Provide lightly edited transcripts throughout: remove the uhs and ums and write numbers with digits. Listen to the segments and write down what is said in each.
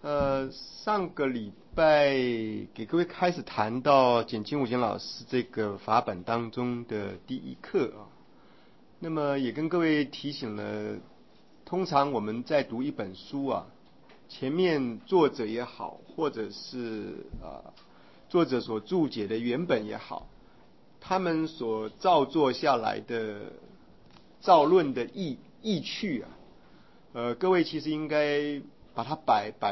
上个礼拜给各位开始谈到简清武简老师这个法本当中的第一课啊，那么也跟各位提醒了，通常我们在读一本书啊，前面作者也好，或者是作者所注解的原本也好，他们所造作下来的造论的意趣啊，各位其实应该把它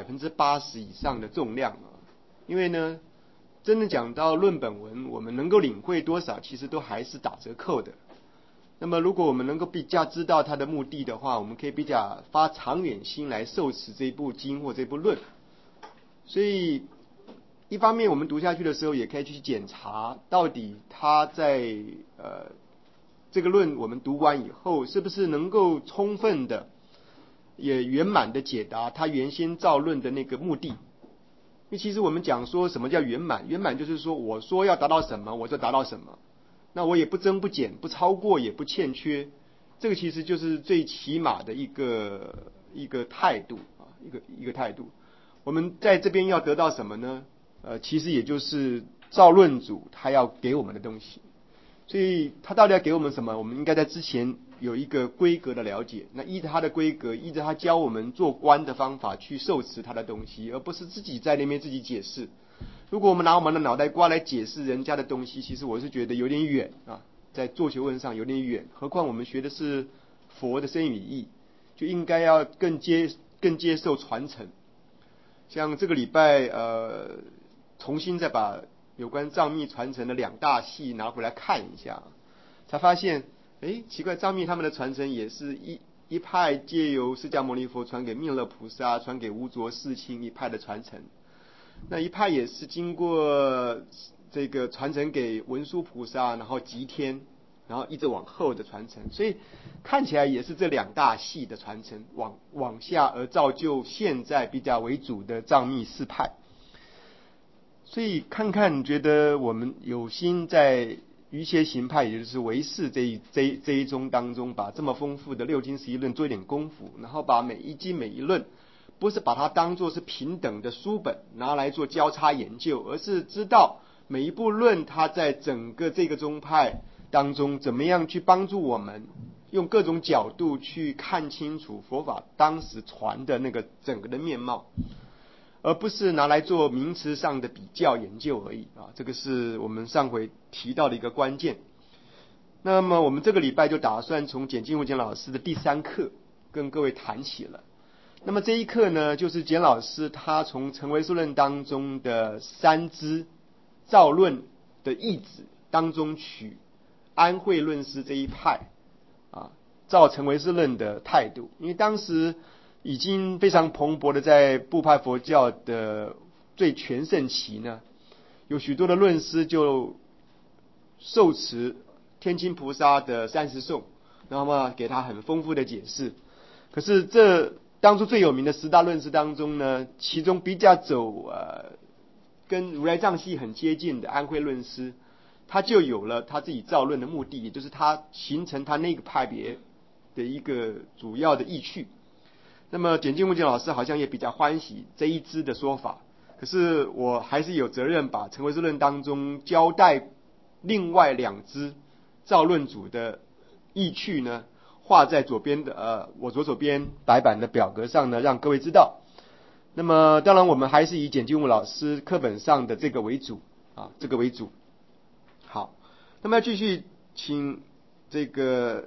80%以上的重量啊，因为呢，真的讲到论本文，我们能够领会多少，其实都还是打折扣的。那么，如果我们能够比较知道它的目的的话，我们可以比较发长远心来受持这一部经或这部论。所以，一方面我们读下去的时候，也可以去检查到底它在这个论我们读完以后，是不是能够充分的也圆满的解答他原先造论的那个目的。因为其实我们讲说什么叫圆满，圆满就是说我说要达到什么我就达到什么，那我也不增不减，不超过也不欠缺，这个其实就是最起码的一个态度啊，一个态度。我们在这边要得到什么呢？其实也就是造论主他要给我们的东西。所以他到底要给我们什么？我们应该在之前有一个规格的了解。那依着他的规格，依着他教我们做官的方法去受持他的东西，而不是自己在那边自己解释。如果我们拿我们的脑袋瓜来解释人家的东西，其实我是觉得有点远啊，在做学问上有点远。何况我们学的是佛的深与义，就应该要更接受传承。像这个礼拜重新再把有关藏密传承的2大系拿回来看一下，才发现，奇怪，藏密他们的传承也是一派借由释迦牟尼佛传给弥勒菩萨，传给无着世亲一派的传承，那一派也是经过这个传承给文殊菩萨，然后吉天，然后一直往后的传承，所以看起来也是这2大系的传承往下，而造就现在比较为主的藏密4派。所以看看，觉得我们有心在瑜伽行派，也就是唯识这一宗当中，把这么丰富的6经11论做一点功夫，然后把每一经每一论，不是把它当作是平等的书本拿来做交叉研究，而是知道每一部论它在整个这个宗派当中怎么样去帮助我们用各种角度去看清楚佛法当时传的那个整个的面貌，而不是拿来做名词上的比较研究而已啊！这个是我们上回提到的一个关键。那么我们这个礼拜就打算从简进武简老师的第3课跟各位谈起了。那么这一课呢，就是简老师他从成唯识论当中的3支造论的义旨当中取安慧论师这一派造成唯识论的态度。因为当时已经非常蓬勃的在部派佛教的最全盛期呢，有许多的论师就受持天亲菩萨的30颂，然后给他很丰富的解释。可是这当初最有名的10大论师当中呢，其中比较走跟如来藏系很接近的安慧论师，他就有了他自己造论的目的，也就是他形成他那个派别的一个主要的意趣。那么简进武简老师好像也比较欢喜这一支的说法，可是我还是有责任把成唯识论当中交代另外2支造论组的意趣呢，画在左边的我左手边白板的表格上呢，让各位知道。那么当然我们还是以简进武老师课本上的这个为主这个为主。好，那么要继续请这个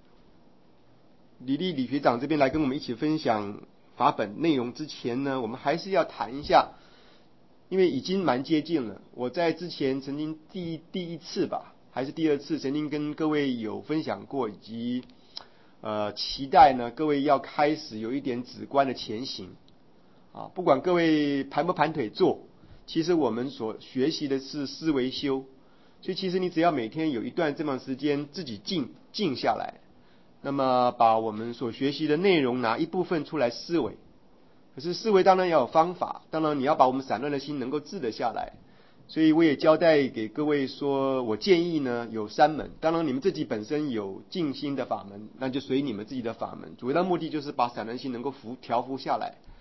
李学长这边来跟我们一起分享法本内容之前呢，我们还是要谈一下，因为已经蛮接近了。我在之前曾经第一次吧，还是第2次，曾经跟各位有分享过，以及期待呢各位要开始有一点止观的前行不管各位盘不盘腿坐，其实我们所学习的是思维修，所以其实你只要每天有一段这么时间自己静下来，那么把我们所学习的内容拿一部分出来思维。可是思维当然要有方法，当然你要把我们散乱的心能够治得下来。所以我也交代给各位说，我建议呢有3门，当然你们自己本身有静心的法门，那就随你们自己的法门，主要的目的就是把散乱心能够调伏下来。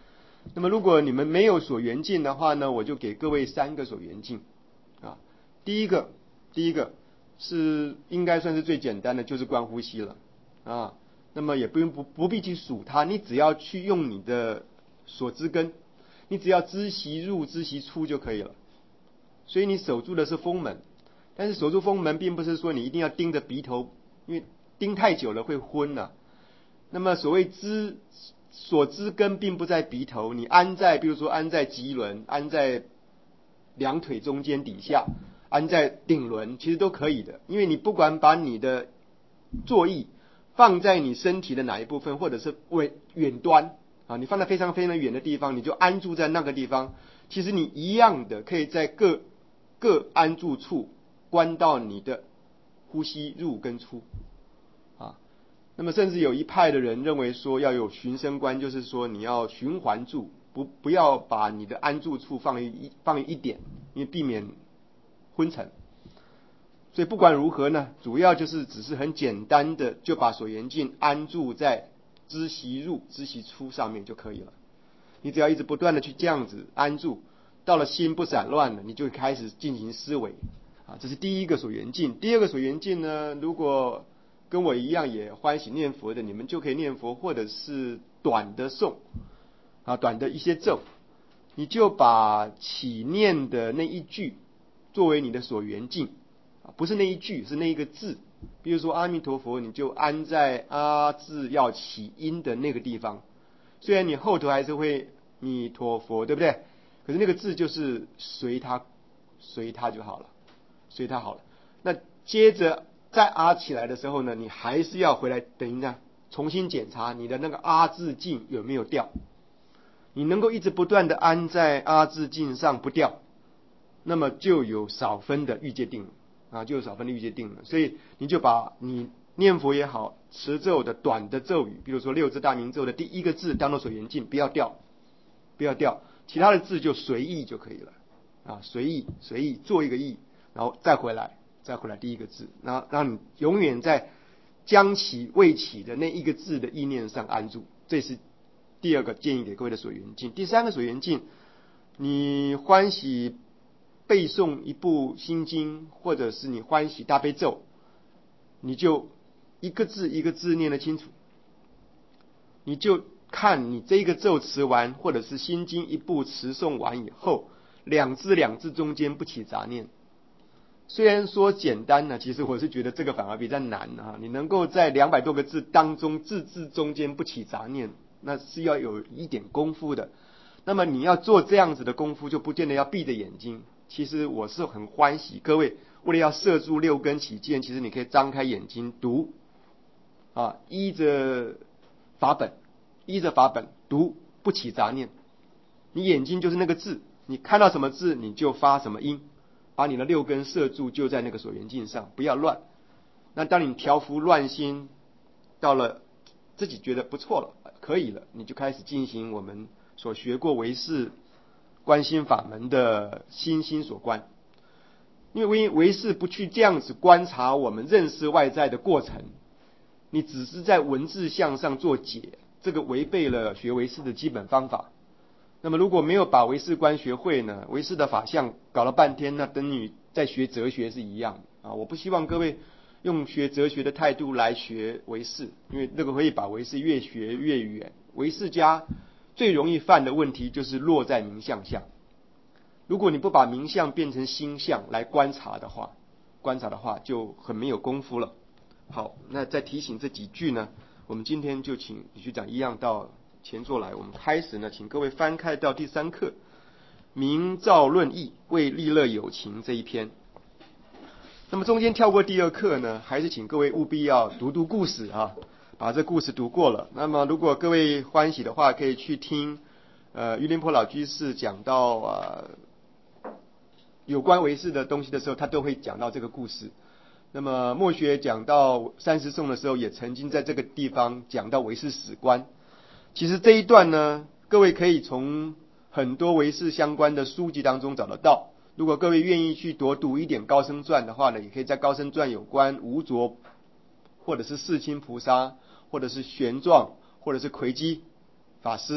那么如果你们没有所缘境的话呢，我就给各位3个所缘境啊。第一个是应该算是最简单的，就是观呼吸了啊。那么也不必去数它，你只要去用你的所知根，你只要知息入知息出就可以了。所以你守住的是风门，但是守住风门并不是说你一定要盯着鼻头，因为盯太久了会昏了。那么所谓所知根并不在鼻头，你比如说安在棘轮，安在两腿中间底下，安在顶轮，其实都可以的。因为你不管把你的坐意放在你身体的哪一部分，或者是远端啊，你放在非常非常远的地方，你就安住在那个地方。其实你一样的可以在各安住处观到你的呼吸入跟出啊。那么甚至有一派的人认为说要有循声观，就是说你要循环住，不要把你的安住处放于一点，因为避免昏沉。所以不管如何呢，主要就是只是很简单的就把所缘境安住在知息入知息出上面就可以了。你只要一直不断的去这样子安住，到了心不散乱了，你就开始进行思维啊。这是第一个所缘境。第二个所缘境呢，如果跟我一样也欢喜念佛的，你们就可以念佛，或者是短的诵啊，短的一些咒，你就把起念的那一句作为你的所缘境啊，不是那一句，是那一个字。比如说阿弥陀佛，你就安在阿字要起音的那个地方。虽然你后头还是会弥陀佛，对不对？可是那个字就是随它就好了，随它好了。那接着再阿起来的时候呢，你还是要回来等一下重新检查你的那个阿字境有没有掉。你能够一直不断的安在阿字境上不掉，那么就有少分的欲界定了啊，就有少分的欲界定了。所以你就把你念佛也好，持咒的短的咒语，比如说六字大明咒的第一个字当做所缘境，不要掉，其他的字就随意就可以了啊，随意做一个意，然后再回来第一个字，然后让你永远在将起未起的那一个字的意念上安住。这是第二个建议给各位的所缘境。第三个所缘境，你欢喜背诵一部心经，或者是你欢喜大悲咒，你就一个字一个字念得清楚，你就看你这个咒词完，或者是心经一部持诵完以后，两字中间不起杂念。虽然说简单呢，其实我是觉得这个反而比较难啊。你能够在200多个字当中，字中间不起杂念，那是要有一点功夫的。那么你要做这样子的功夫，就不见得要闭着眼睛。其实我是很欢喜各位为了要摄住六根起见，其实你可以张开眼睛读啊，依着法本读，不起杂念。你眼睛就是那个字，你看到什么字你就发什么音，把你的六根摄住就在那个所缘境上，不要乱。那当你调伏乱心到了自己觉得不错了，可以了，你就开始进行我们所学过唯识观心法门的心所观。因为唯识不去这样子观察我们认识外在的过程，你只是在文字相上做解，这个违背了学唯识的基本方法。那么如果没有把唯识观学会呢，唯识的法相搞了半天，那等于在学哲学是一样的啊！我不希望各位用学哲学的态度来学唯识，因为那个会把唯识越学越远。唯识家最容易犯的问题就是落在名相下。如果你不把名相变成心相来观察的话就很没有功夫了。好，那再提醒这几句呢，我们今天就请李局长一样到前座来。我们开始呢，请各位翻开到第3课明照论义为利乐有情这一篇。那么中间跳过第2课呢，还是请各位务必要读故事啊，把这故事读过了。那么如果各位欢喜的话，可以去听于林波老居士讲到有关唯识的东西的时候，他都会讲到这个故事。那么墨学讲到30颂的时候，也曾经在这个地方讲到唯识史观。其实这一段呢，各位可以从很多唯识相关的书籍当中找得到。如果各位愿意去多读一点高僧传的话呢，也可以在高僧传有关无着，或者是世亲菩萨，或者是玄奘，或者是魁基法师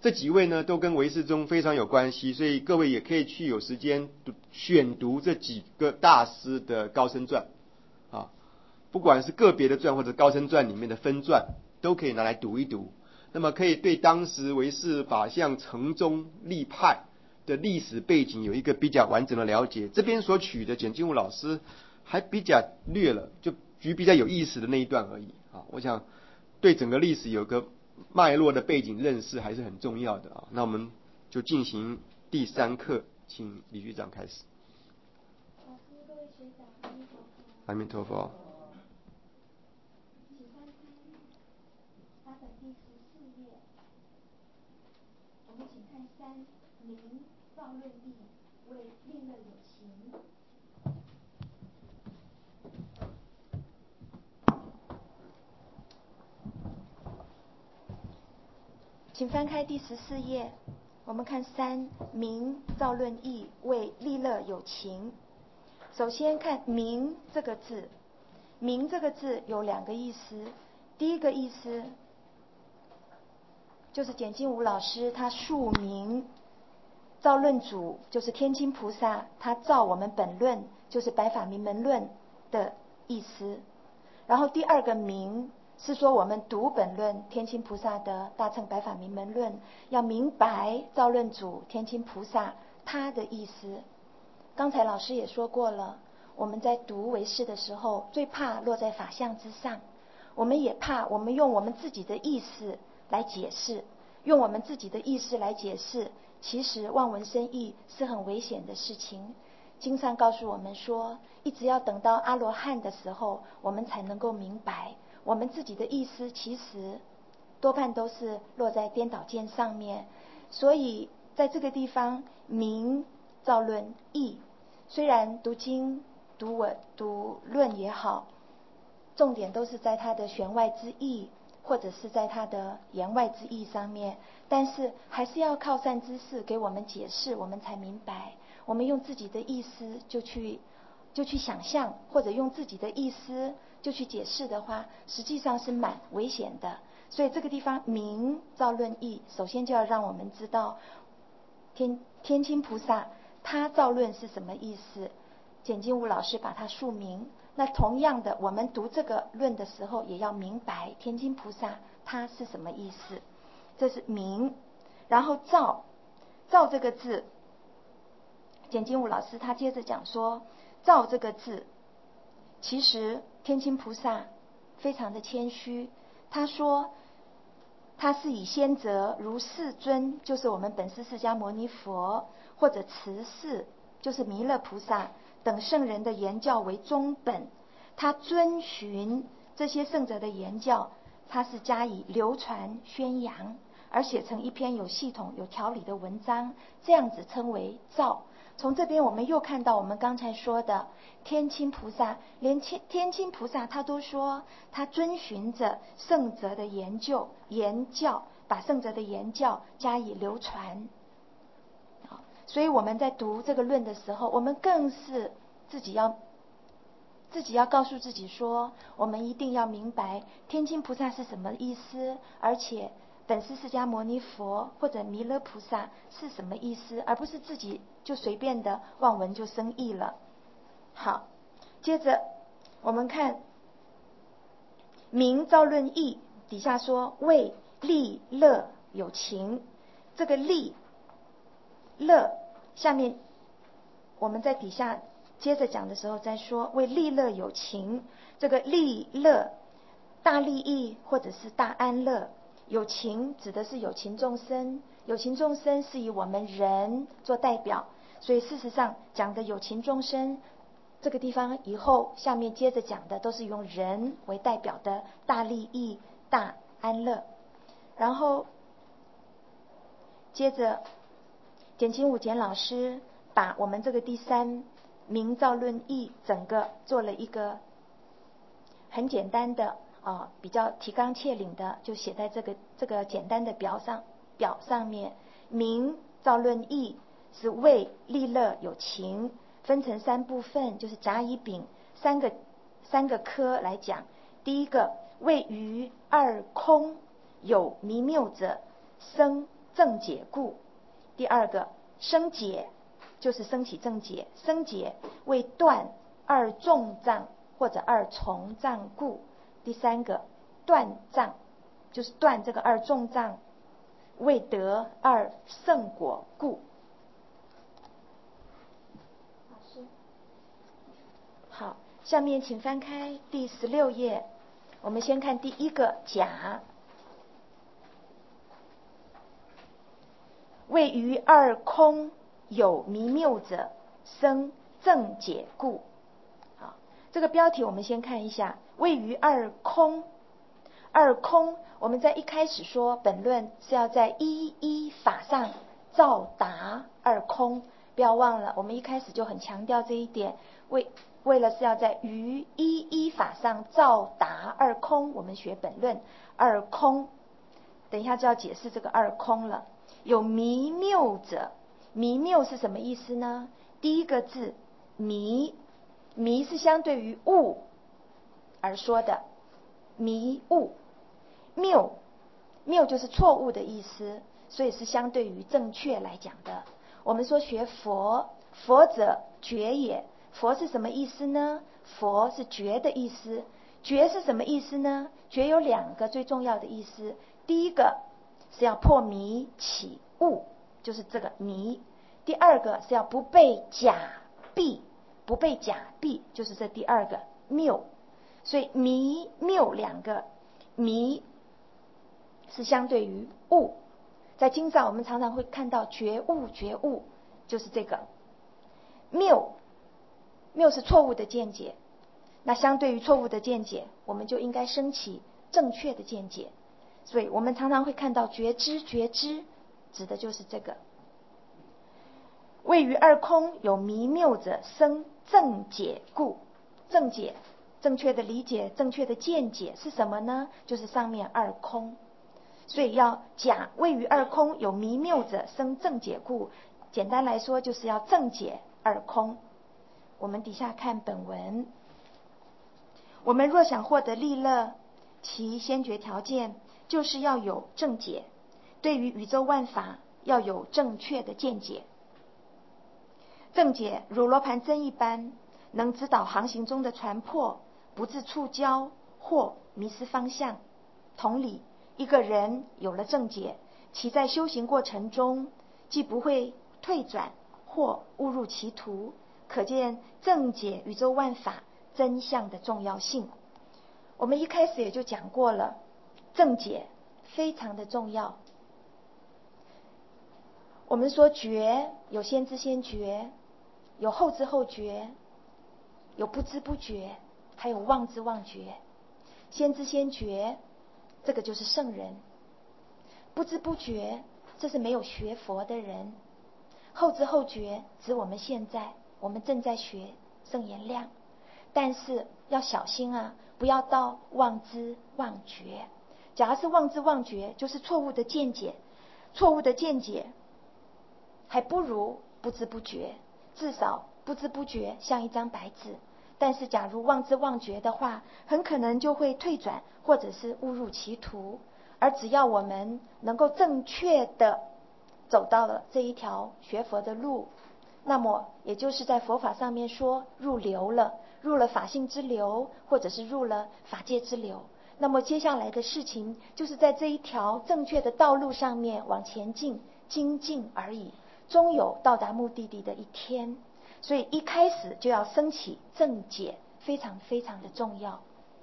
这几位呢都跟唯识宗非常有关系，所以各位也可以去有时间选读这几个大师的高僧传啊，不管是个别的传或者高僧传里面的分传，都可以拿来读一读。那么可以对当时唯识法相承宗立派的历史背景有一个比较完整的了解。这边所取的简金吾老师还比较略了，就举比较有意思的那一段而已啊。我想对整个历史有个脉络的背景认识还是很重要的啊。那我们就进行第3课，请李局长开始。 老师，各位学长，阿弥陀佛。 阿弥陀佛。 请翻开法本第14页，我们请看3，明造论义，为利乐有情。请翻开第14页，我们看3，明造论义，为利乐有情。首先看明这个字，明这个字有2个意思。第一个意思就是简金吾老师他述明造论主就是天亲菩萨，他造我们本论就是百法明门论的意思。然后第二个明是说我们读本论天亲菩萨的大乘百法明门论，要明白造论主天亲菩萨他的意思。刚才老师也说过了，我们在读唯识的时候最怕落在法相之上，我们也怕我们用我们自己的意思来解释，用我们自己的意识来解释，其实望文生义是很危险的事情。经上告诉我们说，一直要等到阿罗汉的时候，我们才能够明白我们自己的意思，其实多半都是落在颠倒见上面。所以在这个地方，明造论义，虽然读经读文读论也好，重点都是在它的弦外之意，或者是在它的言外之意上面，但是还是要靠善知识给我们解释，我们才明白。我们用自己的意思就去想象，或者用自己的意思就去解释的话，实际上是蛮危险的。所以这个地方明造论义，首先就要让我们知道天亲菩萨他造论是什么意思，简金吾老师把它述明。那同样的，我们读这个论的时候，也要明白天亲菩萨他是什么意思。这是明。然后造这个字，简金吾老师他接着讲说，造这个字，其实天亲菩萨非常的谦虚，他说他是以先哲如世尊，就是我们本师释迦牟尼佛，或者慈氏就是弥勒菩萨等圣人的言教为宗本，他遵循这些圣者的言教，他是加以流传宣扬，而写成一篇有系统有条理的文章，这样子称为造。从这边我们又看到我们刚才说的天亲菩萨，连天亲菩萨他都说他遵循着圣者的言教，把圣者的言教加以流传。所以我们在读这个论的时候，我们更是自己要告诉自己说，我们一定要明白天亲菩萨是什么意思，而且本师释迦牟尼佛或者弥勒菩萨是什么意思，而不是自己就随便的望文就生义了。好，接着我们看明造论义，底下说为利乐有情。这个利乐下面我们在底下接着讲的时候再说，为利乐有情。这个利乐大利益或者是大安乐，有情指的是有情众生，有情众生是以我们人做代表，所以事实上讲的有情众生这个地方以后下面接着讲的都是用人为代表的大利益大安乐。然后接着简金吾简老师把我们这个第3明造论义整个做了一个很简单的比较提纲挈领的，就写在这个简单的表上面。明造论义是为利乐有情，分成3部分，就是甲乙丙三个科来讲。第一个，为于二空有迷谬者生正解故。第二个生解就是升起正解，生解为断二重障或者二重障故。第三个断障就是断这个二重障，为得二圣果故。好，下面请翻开第16页，我们先看第一个甲，谓于二空有迷谬者，生正解故。好，这个标题我们先看一下，谓于二空。二空，我们在一开始说本论是要在一一法上照达二空，不要忘了，我们一开始就很强调这一点，为了是要在于一一法上照达二空，我们学本论二空。等一下就要解释这个二空了。有迷谬者，迷谬是什么意思呢？第一个字迷，迷是相对于误而说的，迷误。谬，谬就是错误的意思，所以是相对于正确来讲的。我们说学佛，佛者觉也，佛是什么意思呢？佛是觉的意思。觉是什么意思呢？觉有2个最重要的意思。第一个是要破迷起悟，就是这个迷。第二个是要不被假蔽，不被假蔽就是这第二个谬。所以迷谬2个，迷是相对于悟，在经上我们常常会看到觉悟，觉悟就是这个。谬，谬是错误的见解，那相对于错误的见解，我们就应该升起正确的见解。所以我们常常会看到觉知，觉知指的就是这个。谓于二空有迷谬者，生正解故。正解，正确的理解，正确的见解是什么呢？就是上面二空。所以要讲谓于二空有迷谬者，生正解故。简单来说就是要正解二空。我们底下看本文，我们若想获得利乐，其先决条件就是要有正解，对于宇宙万法要有正确的见解。正解如罗盘针一般，能指导航行中的船舶不致触礁或迷失方向。同理，一个人有了正解，其在修行过程中既不会退转或误入歧途，可见正解宇宙万法真相的重要性。我们一开始也就讲过了，正解非常的重要。我们说觉有先知先觉，有后知后觉，有不知不觉，还有忘知忘觉。先知先觉，这个就是圣人；不知不觉，这是没有学佛的人；后知后觉，指我们现在，我们正在学圣言量。但是要小心啊，不要到忘知忘觉。假如是忘知忘觉，就是错误的见解。错误的见解还不如不知不觉，至少不知不觉像一张白纸。但是假如忘知忘觉的话，很可能就会退转或者是误入歧途。而只要我们能够正确的走到了这一条学佛的路，那么也就是在佛法上面说入流了，入了法性之流，或者是入了法界之流。那么接下来的事情就是在这一条正确的道路上面往前进，精进而已，终有到达目的地的一天。所以一开始就要升起正解，非常非常的重要。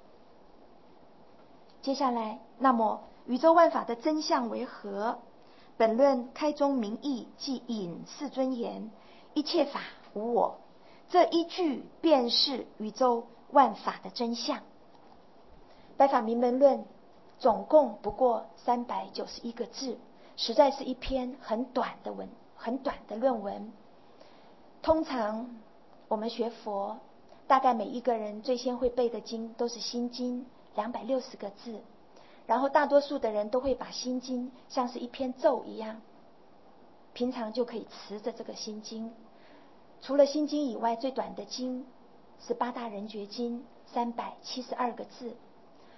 接下来，那么宇宙万法的真相为何？本论开宗明义，即引世尊言：一切法无我。这一句便是宇宙万法的真相。百法明门论总共不过391个字，实在是一篇很短的论文。通常我们学佛，大概每一个人最先会背的经都是心经，260个字。然后大多数的人都会把心经像是一篇咒一样，平常就可以持着这个心经。除了心经以外，最短的经是八大人觉经，372个字。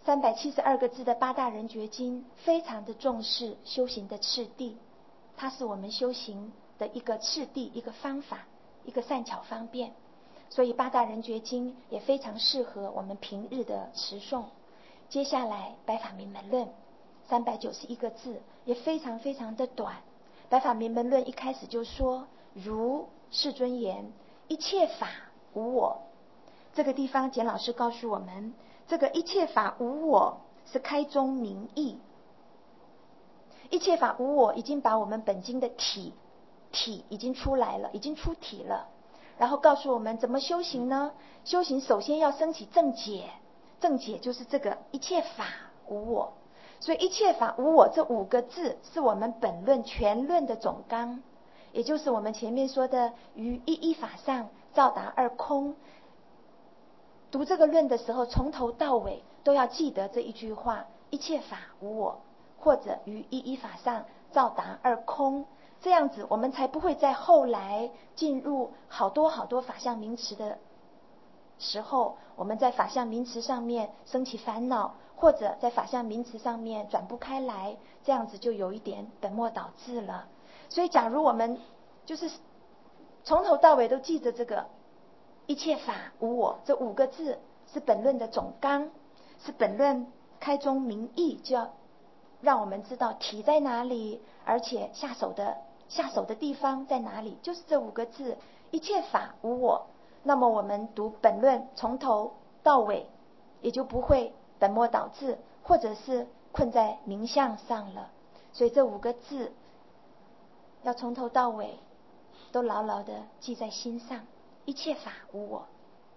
372个字的八大人觉经非常的重视修行的次第，它是我们修行的一个次第，一个方法，一个善巧方便。所以八大人觉经也非常适合我们平日的持诵。接下来白法明门论391个字，也非常非常的短。白法明门论一开始就说，如世尊言，一切法无我。这个地方简老师告诉我们，这个一切法无我是开宗明义。一切法无我已经把我们本经的体已经出来了，已经出体了。然后告诉我们怎么修行呢？修行首先要升起正解，正解就是这个一切法无我。所以一切法无我这5个字是我们本论全论的总纲，也就是我们前面说的于一一法上照达二空。读这个论的时候，从头到尾都要记得这一句话，一切法无我，或者于一一法上照达二空。这样子我们才不会在后来进入好多好多法相名词的时候，我们在法相名词上面生起烦恼，或者在法相名词上面转不开来，这样子就有一点本末倒置了。所以假如我们就是从头到尾都记着这个一切法无我这5个字，是本论的总纲，是本论开宗明义，就要让我们知道体在哪里，而且下手的地方在哪里，就是这5个字，一切法无我。那么我们读本论从头到尾也就不会本末倒置，或者是困在名相上了。所以这5个字要从头到尾都牢牢的记在心上，一切法无我。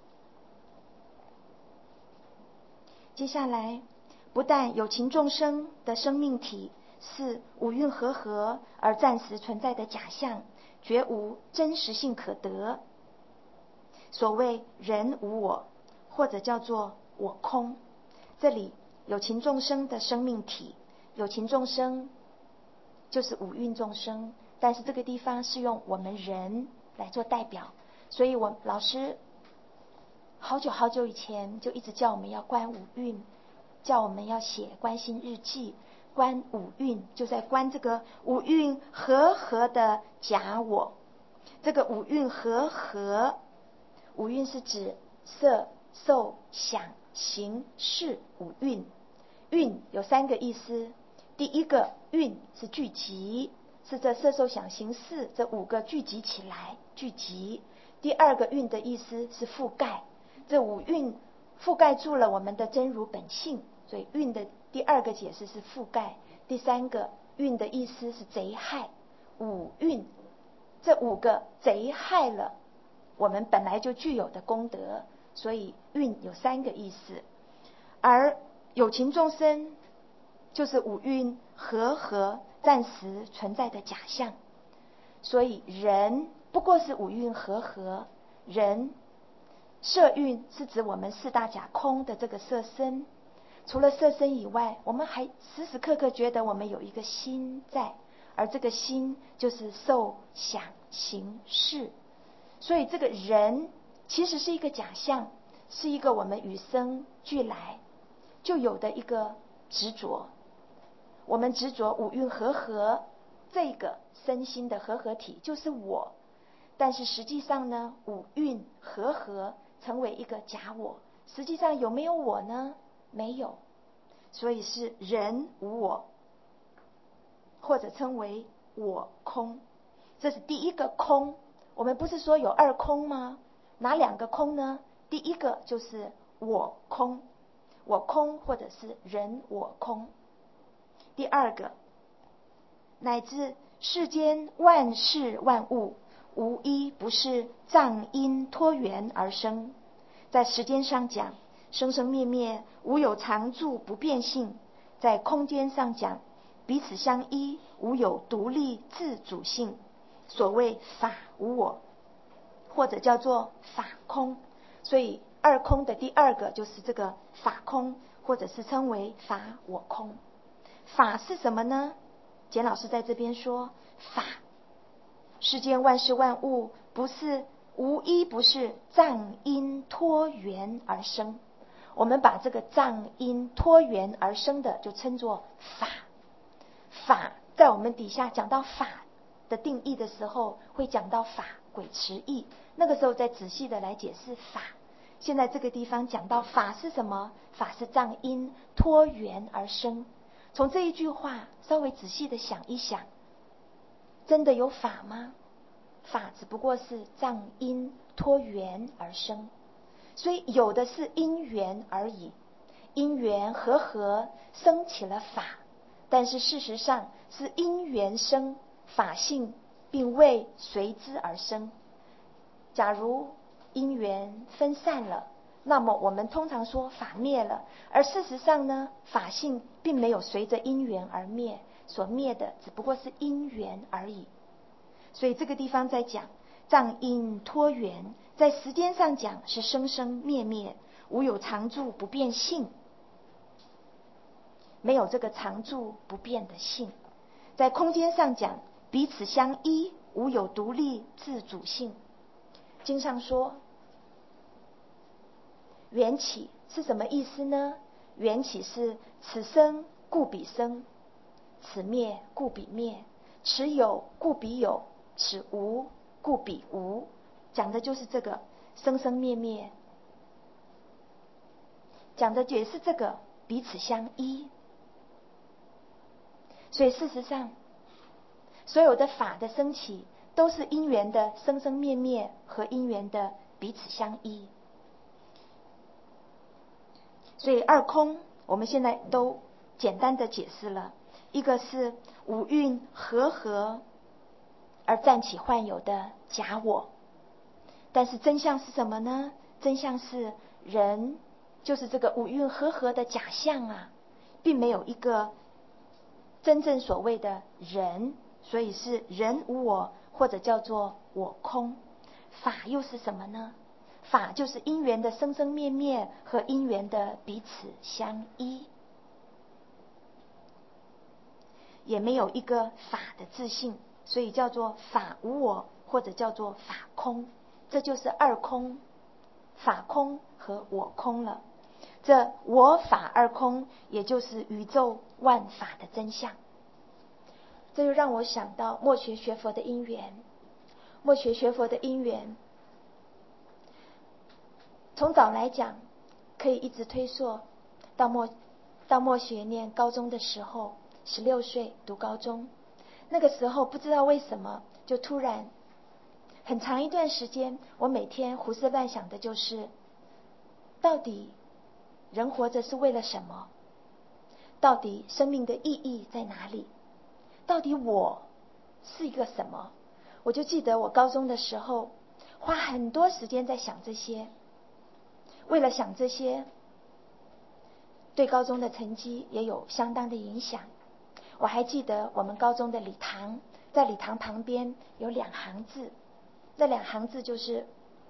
接下来，不但有情众生的生命体是五蕴和合而暂时存在的假象，绝无真实性可得。所谓人无我，或者叫做我空。这里有情众生的生命体，有情众生就是五蕴众生，但是这个地方是用我们人来做代表，所以我老师好久好久以前就一直叫我们要观五蕴，叫我们要写观心日记，观五蕴，就在观这个五蕴和合的假我。这个五蕴和合，五蕴是指色受想行识五蕴。蕴有3个意思，第一个蕴是聚集，是这色受想行识这5个聚集起来，聚集。第2个蕴的意思是覆盖，这5蕴覆盖住了我们的真如本性，所以蕴的第2个解释是覆盖。第3个蕴的意思是贼害，五蕴这5个贼害了我们本来就具有的功德，所以蕴有3个意思。而有情众生就是五蕴和合暂时存在的假象，所以人不过是五蕴和合。人色蕴是指我们4大假空的这个色身，除了色身以外，我们还时时刻刻觉得我们有一个心在，而这个心就是受想行识。所以这个人其实是一个假象，是一个我们与生俱来就有的一个执着。我们执着五蕴和合这个身心的合合体就是我，但是实际上呢，五蕴和合成为一个假我，实际上有没有我呢？没有。所以是人无我，或者称为我空。这是第一个空。我们不是说有2空吗？哪2个空呢？第一个就是我空，我空或者是人我空。第2个，乃至世间万事万物，无一不是藏因托缘而生。在时间上讲，生生灭灭无有常住不变性；在空间上讲，彼此相依，无有独立自主性。所谓法无我，或者叫做法空。所以2空的第2个就是这个法空，或者是称为法我空。法是什么呢？简老师在这边说，法世间万事万物无一不是藏因托缘而生。 我们把这个藏音托缘而生的就称作法。法在我们底下讲到法的定义的时候，会讲到法轨持义，那个时候再仔细的来解释法。现在这个地方讲到法是什么？法是藏音托缘而生。从这一句话稍微仔细的想一想，真的有法吗？法只不过是藏音托缘而生，所以有的是因缘而已，因缘和生起了法，但是事实上是因缘生，法性并未随之而生。假如因缘分散了，那么我们通常说法灭了，而事实上呢，法性并没有随着因缘而灭，所灭的只不过是因缘而已。所以这个地方在讲藏音托缘，在时间上讲是生生灭灭，无有常住不变性，没有这个常住不变的性。在空间上讲彼此相依，无有独立自主性。经上说缘起是什么意思呢？缘起是此生故彼生，此灭故彼灭，此有故彼有，此无故彼无，讲的就是这个生生灭灭，讲的也是这个彼此相依。所以事实上所有的法的升起都是因缘的生生灭灭和因缘的彼此相依。所以二空我们现在都简单的解释了，一个是五蕴和而暂起幻有的假我，但是真相是什么呢？真相是人就是这个五蕴和的假象啊，并没有一个真正所谓的人，所以是人无我，或者叫做我空。法又是什么呢？法就是因缘的生生灭灭和因缘的彼此相依，也没有一个法的自性，所以叫做法无我，或者叫做法空。这就是二空，法空和我空了。这我法二空，也就是宇宙万法的真相。这就让我想到末学学佛的因缘。末学学佛的因缘从早来讲可以一直推溯到末学念高中的时候，16岁读高中，那个时候不知道为什么就突然很长一段时间，我每天胡思乱想的就是到底人活着是为了什么？到底生命的意义在哪里？到底我是一个什么？我就记得我高中的时候花很多时间在想这些，为了想这些，对高中的成绩也有相当的影响。我还记得我们高中的礼堂，在礼堂旁边有2行字，那2行字就是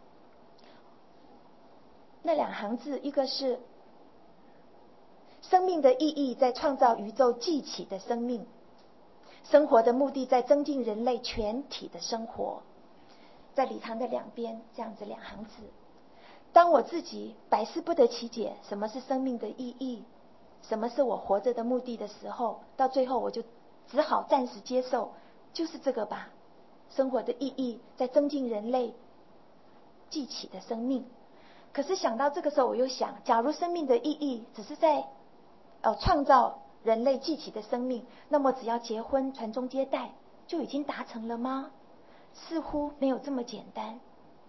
一个是生命的意义在创造宇宙继起的生命，生活的目的在增进人类全体的生活。在礼堂的两边这样子2行字。当我自己百思不得其解什么是生命的意义，什么是我活着的目的的时候，到最后我就只好暂时接受，就是这个吧，生活的意义在增进人类继起的生命。可是想到这个时候，我又想，假如生命的意义只是在创造人类继起的生命，那么只要结婚传宗接代就已经达成了吗？似乎没有这么简单。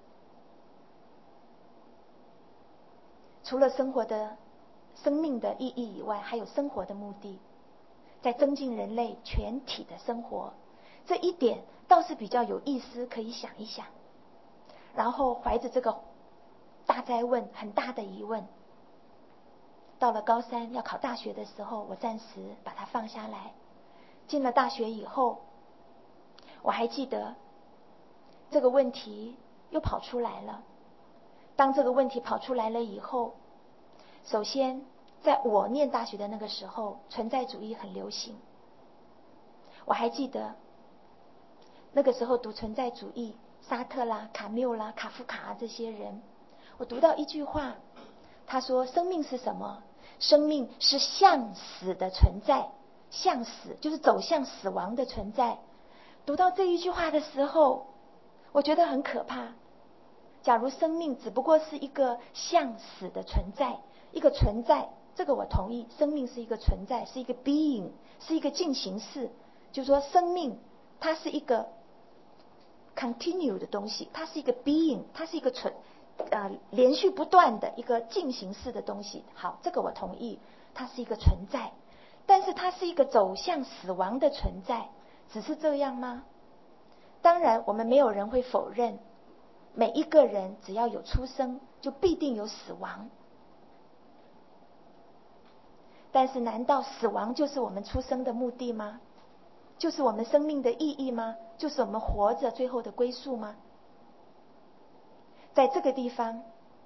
除了生命的意义以外，还有生活的目的，在增进人类全体的生活。这一点倒是比较有意思，可以想一想。然后怀着这个大哉问，很大的疑问，到了高3要考大学的时候，我暂时把它放下来。进了大学以后，我还记得这个问题又跑出来了。当这个问题跑出来了以后，首先在我念大学的那个时候，存在主义很流行。我还记得那个时候读存在主义，沙特啦、卡缪啦、卡夫卡这些人，我读到一句话， 他说生命是什么？生命是向死的存在，向死就是走向死亡的存在。读到这一句话的时候，我觉得很可怕。假如生命只不过是一个向死的存在，一个存在，这个我同意，生命是一个存在，是一个 being， 是一个进行式。就是说生命它是一个 continue 的东西，它是一个 being， 它是一个连续不断的一个进行式的东西。好，这个我同意，它是一个存在。但是它是一个走向死亡的存在，只是这样吗？当然我们没有人会否认，每一个人只要有出生就必定有死亡。但是难道死亡就是我们出生的目的吗？就是我们生命的意义吗？就是我们活着最后的归宿吗？在这个地方，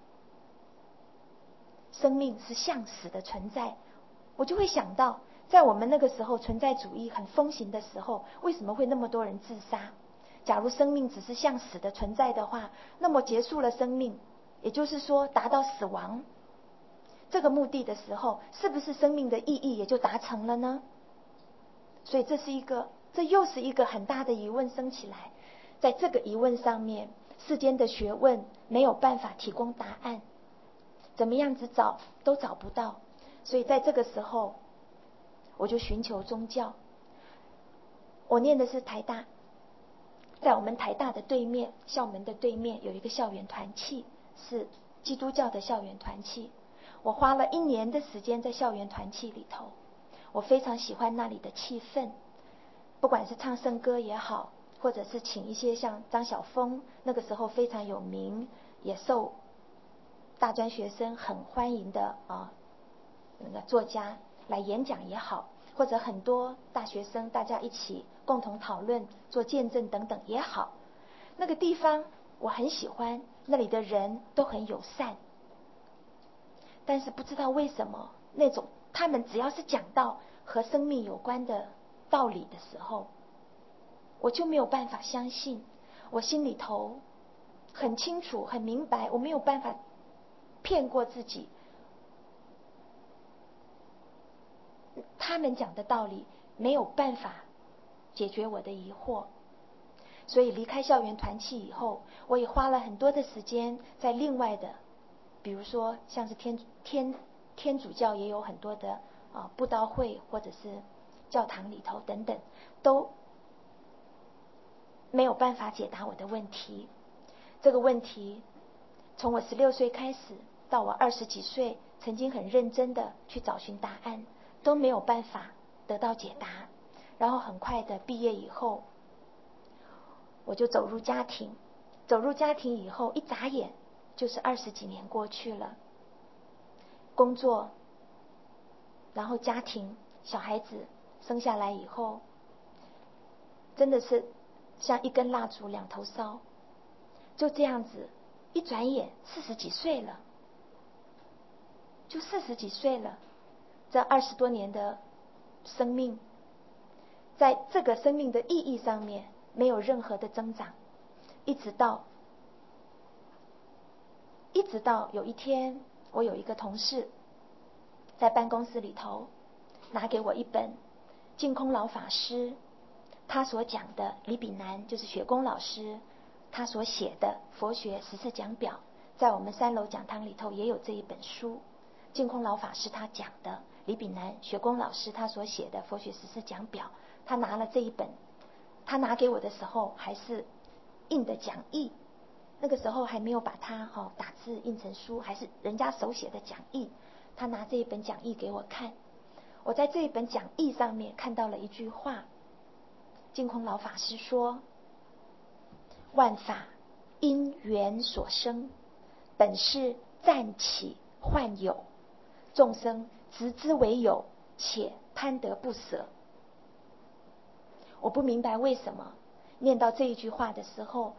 生命是向死的存在，我就会想到，在我们那个时候存在主义很风行的时候，为什么会那么多人自杀？假如生命只是向死的存在的话，那么结束了生命，也就是说达到死亡这个目的的时候，是不是生命的意义也就达成了呢？所以这又是一个很大的疑问升起来。在这个疑问上面，世间的学问没有办法提供答案，怎么样子找都找不到。所以在这个时候，我就寻求宗教。我念的是台大，在我们台大的对面，校门的对面有一个校园团契，是基督教的校园团契。我花了1年的时间在校园团契里头，我非常喜欢那里的气氛，不管是唱圣歌也好，或者是请一些像张晓峰那个时候非常有名，也受大专学生很欢迎的那个作家来演讲也好，或者很多大学生大家一起共同讨论做见证等等也好，那个地方我很喜欢，那里的人都很友善。但是不知道为什么，那种他们只要是讲到和生命有关的道理的时候，我就没有办法相信。我心里头很清楚很明白，我没有办法骗过自己，他们讲的道理没有办法解决我的疑惑。所以离开校园团契以后，我也花了很多的时间在另外的，比如说像是天主教也有很多的布道会或者是教堂里头等等，都没有办法解答我的问题。这个问题从我16岁开始到我20几岁，曾经很认真的去找寻答案，都没有办法得到解答。然后很快的毕业以后，我就走入家庭。走入家庭以后，一眨眼就是20几年过去了。工作，然后家庭，小孩子生下来以后，真的是像一根蜡烛两头烧。就这样子一转眼40几岁了，就40几岁了。这20多年的生命，在这个生命的意义上面没有任何的增长，一直到有一天，我有一个同事在办公室里头拿给我一本净空老法师他所讲的，李炳南就是雪公老师他所写的佛学14讲表，在我们3楼讲堂里头也有这一本书。净空老法师他讲的，李炳南雪公老师他所写的佛学14讲表，他拿了这一本，他拿给我的时候还是印的讲义，那个时候还没有把它打字印成书，还是人家手写的讲义。他拿这一本讲义给我看，我在这一本讲义上面看到了一句话，净空老法师说：万法因缘所生，本是暂起幻有，众生执之为有，且贪得不舍。我不明白为什么念到这一句话的时候，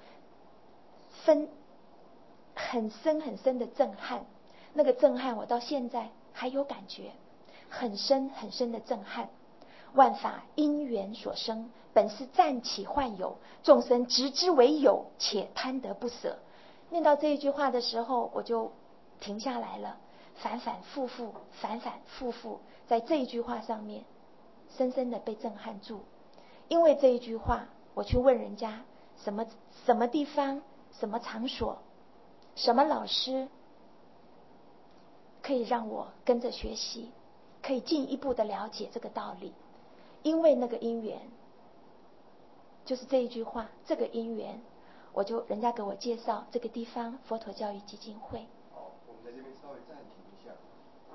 很深很深的震撼。那个震撼我到现在还有感觉，很深很深的震撼。万法因缘所生，本是暂起幻有，众生执之为有，且贪得不舍。念到这一句话的时候，我就停下来了。 反反复复，反反复复，在这一句话上面深深的被震撼住。因为这一句话，我去问人家什么地方、什么场所、什么老师可以让我跟着学习，可以进一步的了解这个道理。因为那个因缘，就是这一句话，这个因缘，人家给我介绍这个地方佛陀教育基金会。 好，我们在这边稍微暂停一下。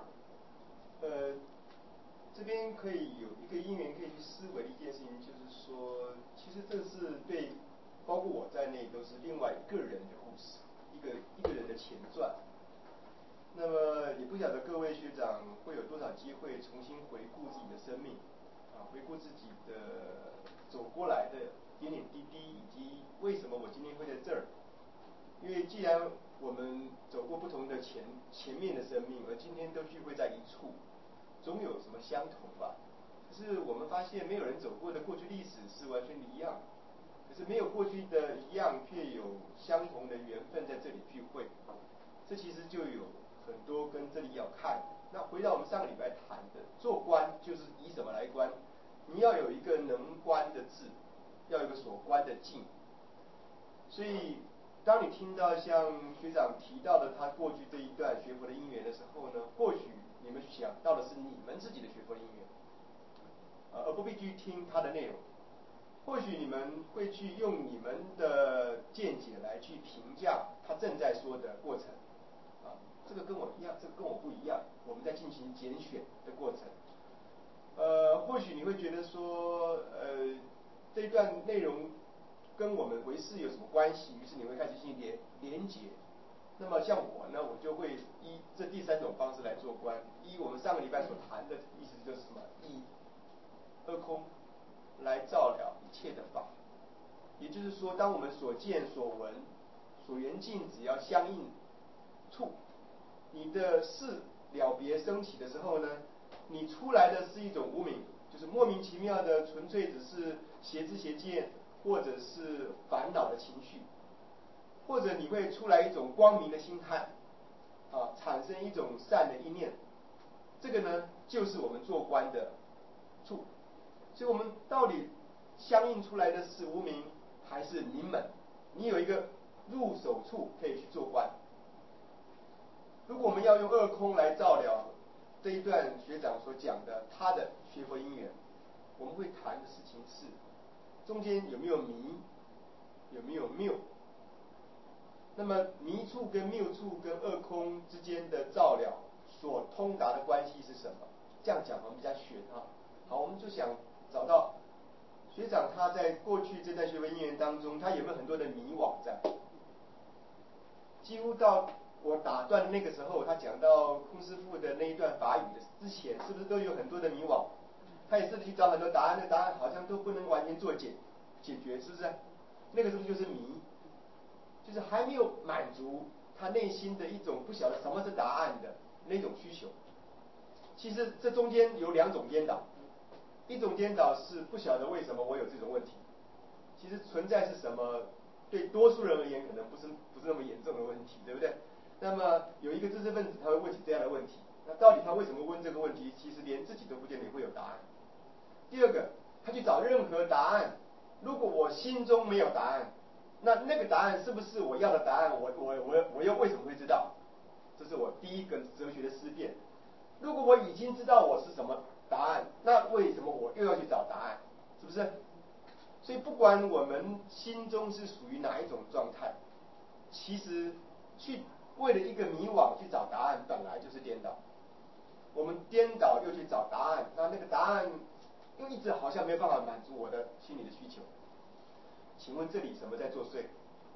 这边可以有一个因缘可以去思维的一件事情，就是说，其实这是对，包括我在内，都是另外一个人的故事，一个人的前传。那么也不晓得各位学长会有多少机会重新回顾自己的生命，回顾自己的走过来的点点滴滴，以及为什么我今天会在这儿。因为既然我们走过不同的前面的生命，而今天都聚会在一处，总有什么相同吧。可是我们发现没有人走过的过去历史是完全一样，可是没有过去的一样，却有相同的缘分在这里聚会。这其实就有很多跟这里要看。那回到我们上个礼拜谈的，做观就是以什么来观？你要有一个能观的智，要有一个所观的境。所以当你听到像学长提到的他过去这一段学佛的因缘的时候呢，或许你们想到的是你们自己的学佛因缘，而不必去听他的内容。或许你们会去用你们的见解来去评价他正在说的过程，这个跟我一样，这个跟我不一样，我们在进行拣选的过程。或许你会觉得说，这一段内容跟我们为师有什么关系？于是你会开始进行连结。那么像我呢，我就会依这第三种方式来做观。依我们上个礼拜所谈的意思就是什么？以二空来照了一切的法。也就是说，当我们所见所闻所缘境只要相应处，你的事了别升起的时候呢，你出来的是一种无明，就是莫名其妙的纯粹只是邪知邪见，或者是烦恼的情绪，或者你会出来一种光明的心态，产生一种善的意念。这个呢，就是我们做观的处。所以我们到底相应出来的是无明还是明门？你有一个入手处可以去做观。如果我们要用二空来照了这一段学长所讲的他的学佛因缘，我们会谈的事情是中间有没有迷，有没有谬。那么迷处跟谬处跟二空之间的照了所通达的关系是什么？这样讲好像比较玄啊。好，我们就想找到学长他在过去这段学佛因缘当中，他有没有很多的迷惘在？几乎到我打断的那个时候，他讲到空师父的那一段法语的之前，是不是都有很多的迷惘？他也试着去找很多答案，那答案好像都不能完全做解决，是不是？那个时候就是迷，就是还没有满足他内心的一种不晓得什么是答案的那种需求。其实这中间有两种颠倒，一种颠倒是不晓得为什么我有这种问题，其实存在是什么，对多数人而言可能不是那么严重的问题，对不对？那么有一个知识分子他会问起这样的问题，那到底他为什么问这个问题？其实连自己都不见得会有答案。第二个，他去找任何答案，如果我心中没有答案，那个答案是不是我要的答案？我又为什么会知道？这是我第一个哲学的思辨。如果我已经知道我是什么答案，那为什么我又要去找答案？是不是？所以不管我们心中是属于哪一种状态，其实去为了一个迷惘去找答案，本来就是颠倒。我们颠倒又去找答案，那个答案又一直好像没有办法满足我的心理的需求。请问这里什么在作祟？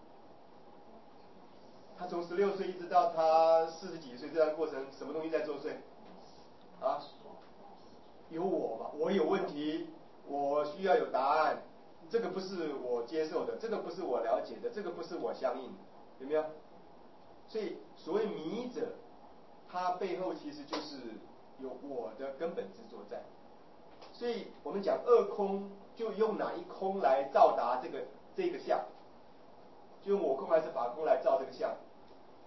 他从16岁一直到他40几岁这段过程，什么东西在作祟？有我嘛？我有问题，我需要有答案，这个不是我接受的，这个不是我了解的，这个不是我相应的，有没有？所以所谓迷者，它背后其实就是有我的根本之所在。所以我们讲二空，就用哪一空来照达这个相？就用我空还是法空来照这个相？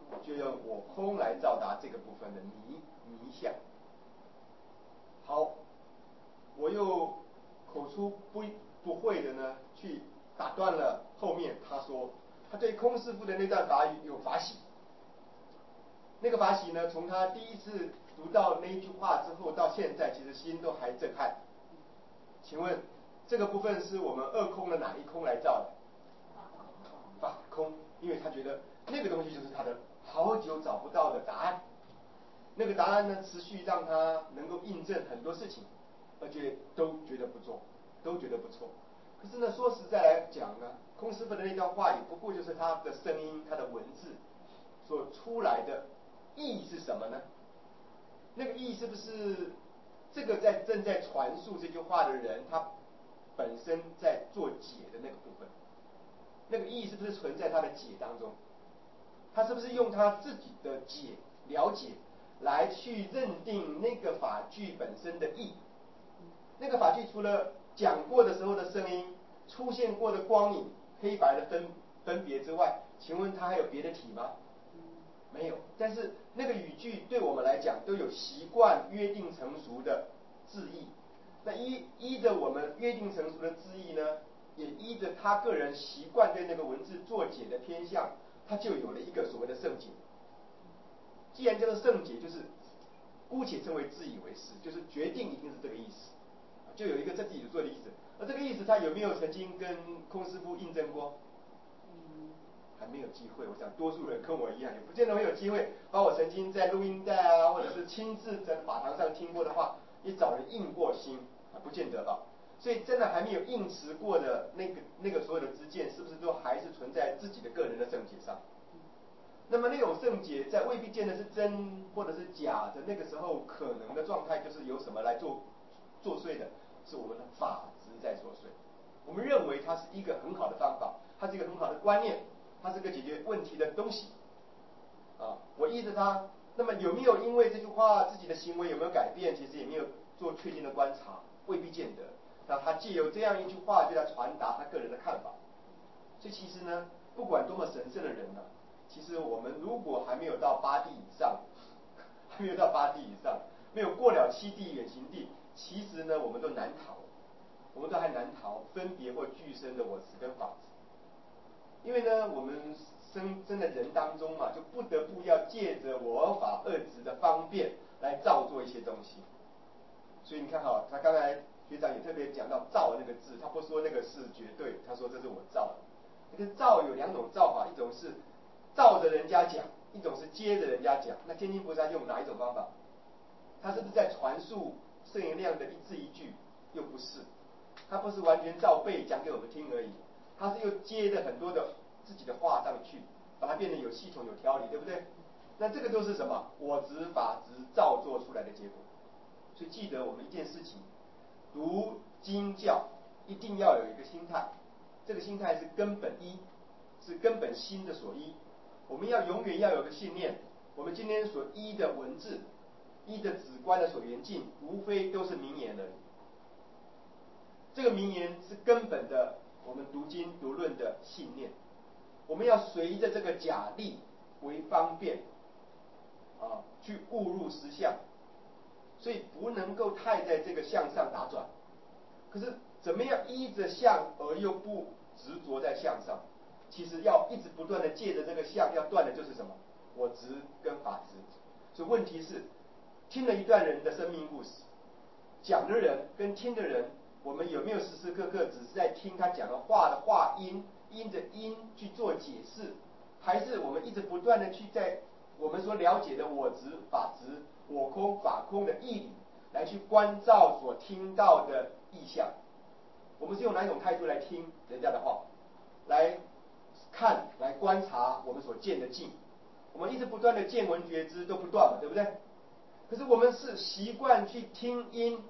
就用我空来照达这个部分的迷相。好，我又口出不讳的呢，去打断了后面他说他对空师父的那段法语有法喜。那个法喜呢，从他第一次读到那一句话之后到现在，其实心都还震撼。请问这个部分是我们二空的哪一空来造的？法空，因为他觉得那个东西就是他的好久找不到的答案。那个答案呢，持续让他能够印证很多事情，而且都觉得不错，都觉得不错。可是呢，说实在来讲呢，空师父的那段话也不过就是他的声音，他的文字所出来的意义是什么呢？那个意义是不是这个正在传述这句话的人，他本身在做解的那个部分？那个意义是不是存在他的解当中？他是不是用他自己的解了解来去认定那个法句本身的意义？那个法句除了讲过的时候的声音，出现过的光影、黑白的分别之外，请问它还有别的体吗？没有。但是那个语句对我们来讲都有习惯约定成熟的字义。那依着我们约定成熟的字义呢，也依着他个人习惯对那个文字作解的偏向，他就有了一个所谓的圣解。既然叫做圣解，就是姑且称为自以为是，就是决定一定是这个意思，就有一个自己做的意思。而这个意思他有没有曾经跟空师父印证过？还没有机会。我想多数人跟我一样，也不见得会有机会把我曾经在录音带啊，或者是亲自在法堂上听过的话，也找人印过心，不见得啊。所以真的还没有应持过的那个所有的知见，是不是都还是存在自己的个人的圣解上？那么那种圣解在未必见得是真或者是假的，那个时候可能的状态就是由什么来作祟的？是我们的法执在作祟。我们认为它是一个很好的方法，它是一个很好的观念，它是个解决问题的东西啊。我依着它，那么有没有因为这句话自己的行为有没有改变？其实也没有做确定的观察，未必见得。那他借由这样一句话，就来传达他个人的看法。所以其实呢，不管多么神圣的人呢，其实我们如果还没有到八地以上，还没有到八地以上，没有过了七地远行地，其实呢，我们都难逃，我们都还难逃分别或俱生的我执跟法执。因为呢，我们生的人当中嘛，就不得不要借着我法二执的方便来造作一些东西。所以你看哈，他刚才学长也特别讲到造那个字，他不说那个是绝对，他说这是我造的。这个造有两种造法，一种是照着人家讲，一种是接着人家讲。那天津菩萨用哪一种方法？他是不是在传述圣言量的一字一句？又不是，他不是完全照背讲给我们听而已，他是又接着很多的自己的话上去，把它变得有系统有条理，对不对？那这个都是什么？我执法执造作出来的结果。所以记得我们一件事情，读经教一定要有一个心态，这个心态是根本一，是根本心的所依。我们要永远要有个信念，我们今天所依的文字，依的止观的所缘境，无非都是名言而已。这个名言是根本的我们读经读论的信念。我们要随着这个假立为方便去误入实相，所以不能够太在这个相上打转。可是怎么样依着相而又不执着在相上？其实要一直不断的借着这个相，要断的就是什么？我执跟法执。所以问题是，听了一段人的生命故事，讲的人跟听的人，我们有没有时时刻刻只是在听他讲的话的话音，因着音去做解释？还是我们一直不断的去在我们所了解的我执、法执、我空、法空的义理来去关照所听到的意象？我们是用哪一种态度来听人家的话，来看、来观察我们所见的境？我们一直不断的见闻觉知都不断嘛，对不对？可是我们是习惯去听音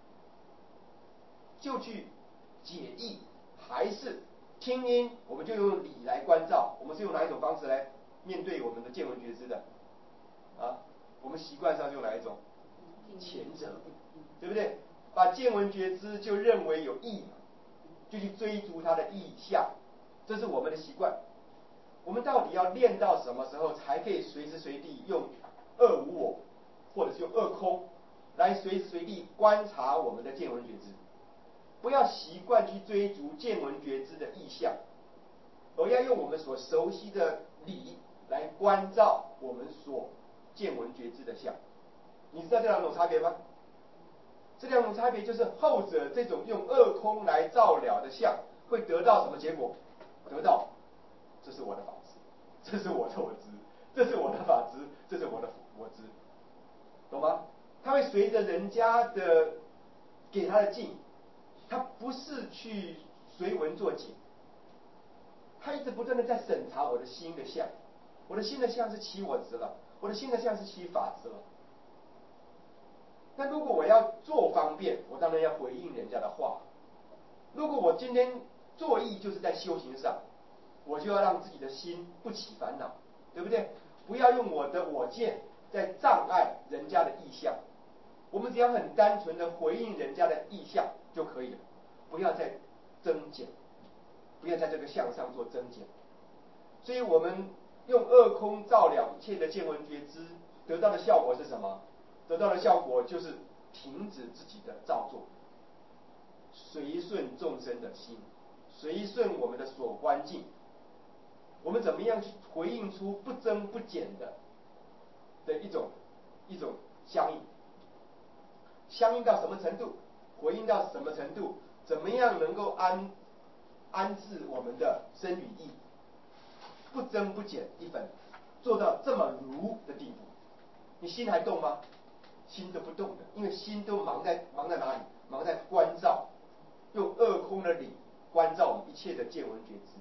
就去解义，还是听音我们就用理来关照？我们是用哪一种方式来面对我们的见闻觉知的？我们习惯上用哪一种？前者，对不对？把见闻觉知就认为有义嘛，就去追逐它的意象，这是我们的习惯。 我们到底要练到什么时候才可以随时随地用二无我，或者是用二空来随时随地观察我们的见闻觉知？不要习惯去追逐见闻觉知的意象，而要用我们所熟悉的理来关照我们所见闻觉知的相。你知道这两种差别吗？这两种差别就是后者这种用二空来照了的相，会得到什么结果？得到这是我的法执，这是我的我执，这是我的法执，这是我的我执，懂吗？他会随着人家的给他的境，他不是去随文作解，他一直不断的在审查我的心的相，我的心的相是起我执了，我的心的相是起法执了。那如果我要做方便，我当然要回应人家的话。如果我今天作意就是在修行上，我就要让自己的心不起烦恼，对不对？不要用我的我见在障碍人家的意向。我们只要很单纯的回应人家的意向就可以了，不要再增减，不要在这个相上做增减。所以我们用二空照了一切的见闻觉知，得到的效果是什么？得到的效果就是停止自己的造作，随顺众生的心，随顺我们的所观境。我们怎么样去回应出不增不减的一种相应？相应到什么程度？回应到什么程度？怎么样能够安置我们的身语意，不增不减一分，做到这么如的地步？你心还动吗？心都不动的，因为心都忙在哪里？忙在关照，用二空的理关照我们一切的见闻觉知。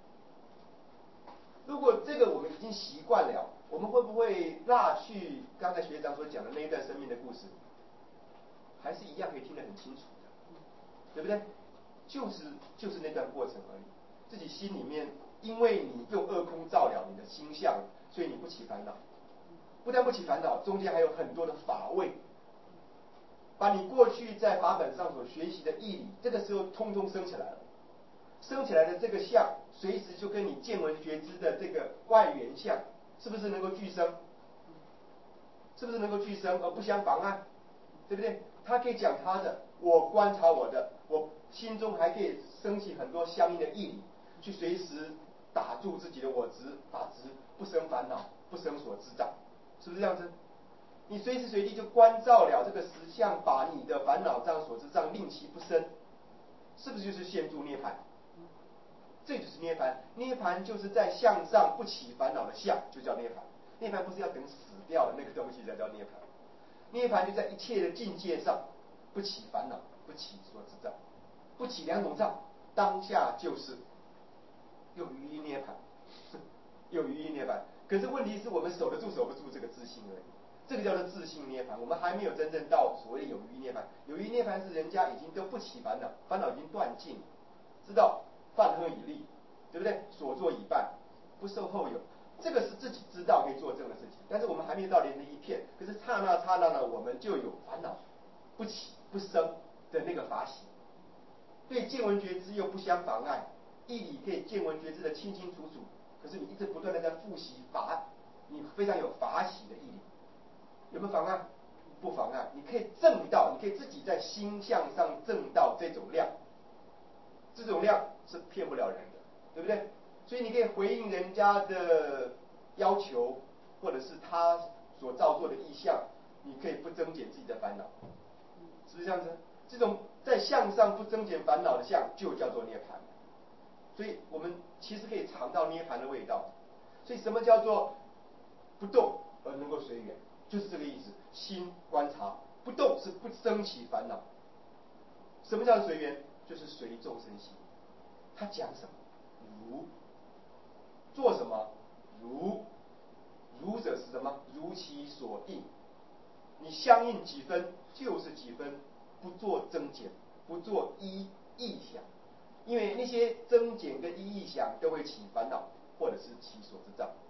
如果这个我们已经习惯了，我们会不会落去刚才学长所讲的那一段生命的故事？还是一样可以听得很清楚的，对不对？就是那段过程而已。自己心里面，因为你用二空照了你的心相，所以你不起烦恼。不但不起烦恼，中间还有很多的法味，把你过去在法本上所学习的义理，这个时候通通升起来了。升起来的这个相，随时就跟你见闻觉知的这个外缘相，是不是能够俱生？是不是能够俱生而不相妨碍？对不对？他可以讲他的，我观察我的，我心中还可以升起很多相应的义理，去随时打住自己的我执法执，不生烦恼，不生所知障，是不是这样子？你随时随地就关照了这个实相，把你的烦恼障所知障令其不生，是不是就是现住涅槃？这就是涅槃。涅槃就是在相上不起烦恼的相，就叫涅槃。涅槃不是要等死掉的那个东西才叫涅槃。涅槃就在一切的境界上不起烦恼，不起所知障，不起两种障，当下就是有余一涅槃，有余一涅槃。可是问题是我们守得住守不住这个自信而已，这个叫做自信涅槃。我们还没有真正到所谓有余涅槃。有余涅槃是人家已经都不起烦恼，烦恼已经断尽，知道饭喝已立，对不对？所作已办，不受后有。这个是自己知道可以做这样的事情，但是我们还没有到连成一片。可是刹那呢，我们就有烦恼不起不生的那个法喜，对见闻觉知又不相妨碍，义理可以见闻觉知的清清楚楚。可是你一直不断的在复习法，你非常有法喜的义理，有没有妨碍？不妨碍，你可以证到，你可以自己在心相上证到这种量，这种量是骗不了人的，对不对？所以你可以回应人家的要求，或者是他所造作的意向，你可以不增减自己的烦恼，是不是这样子？这种在相上不增减烦恼的相，就叫做涅槃。所以我们其实可以尝到涅槃的味道。所以什么叫做不动而能够随缘？就是这个意思。心观察不动是不升起烦恼。什么叫随缘？就是随众生心。他讲什么如，做什么如，如者是什么？如其所应。你相应几分就是几分，不做增减，不做意想。因为那些增减跟意想都会起烦恼，或者是起所知障。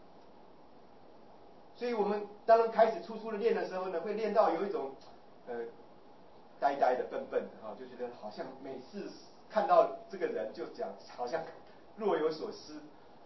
所以我们当然开始初的练的时候呢，会练到有一种呆呆的笨笨的就觉得好像每次看到这个人就讲好像若有所思。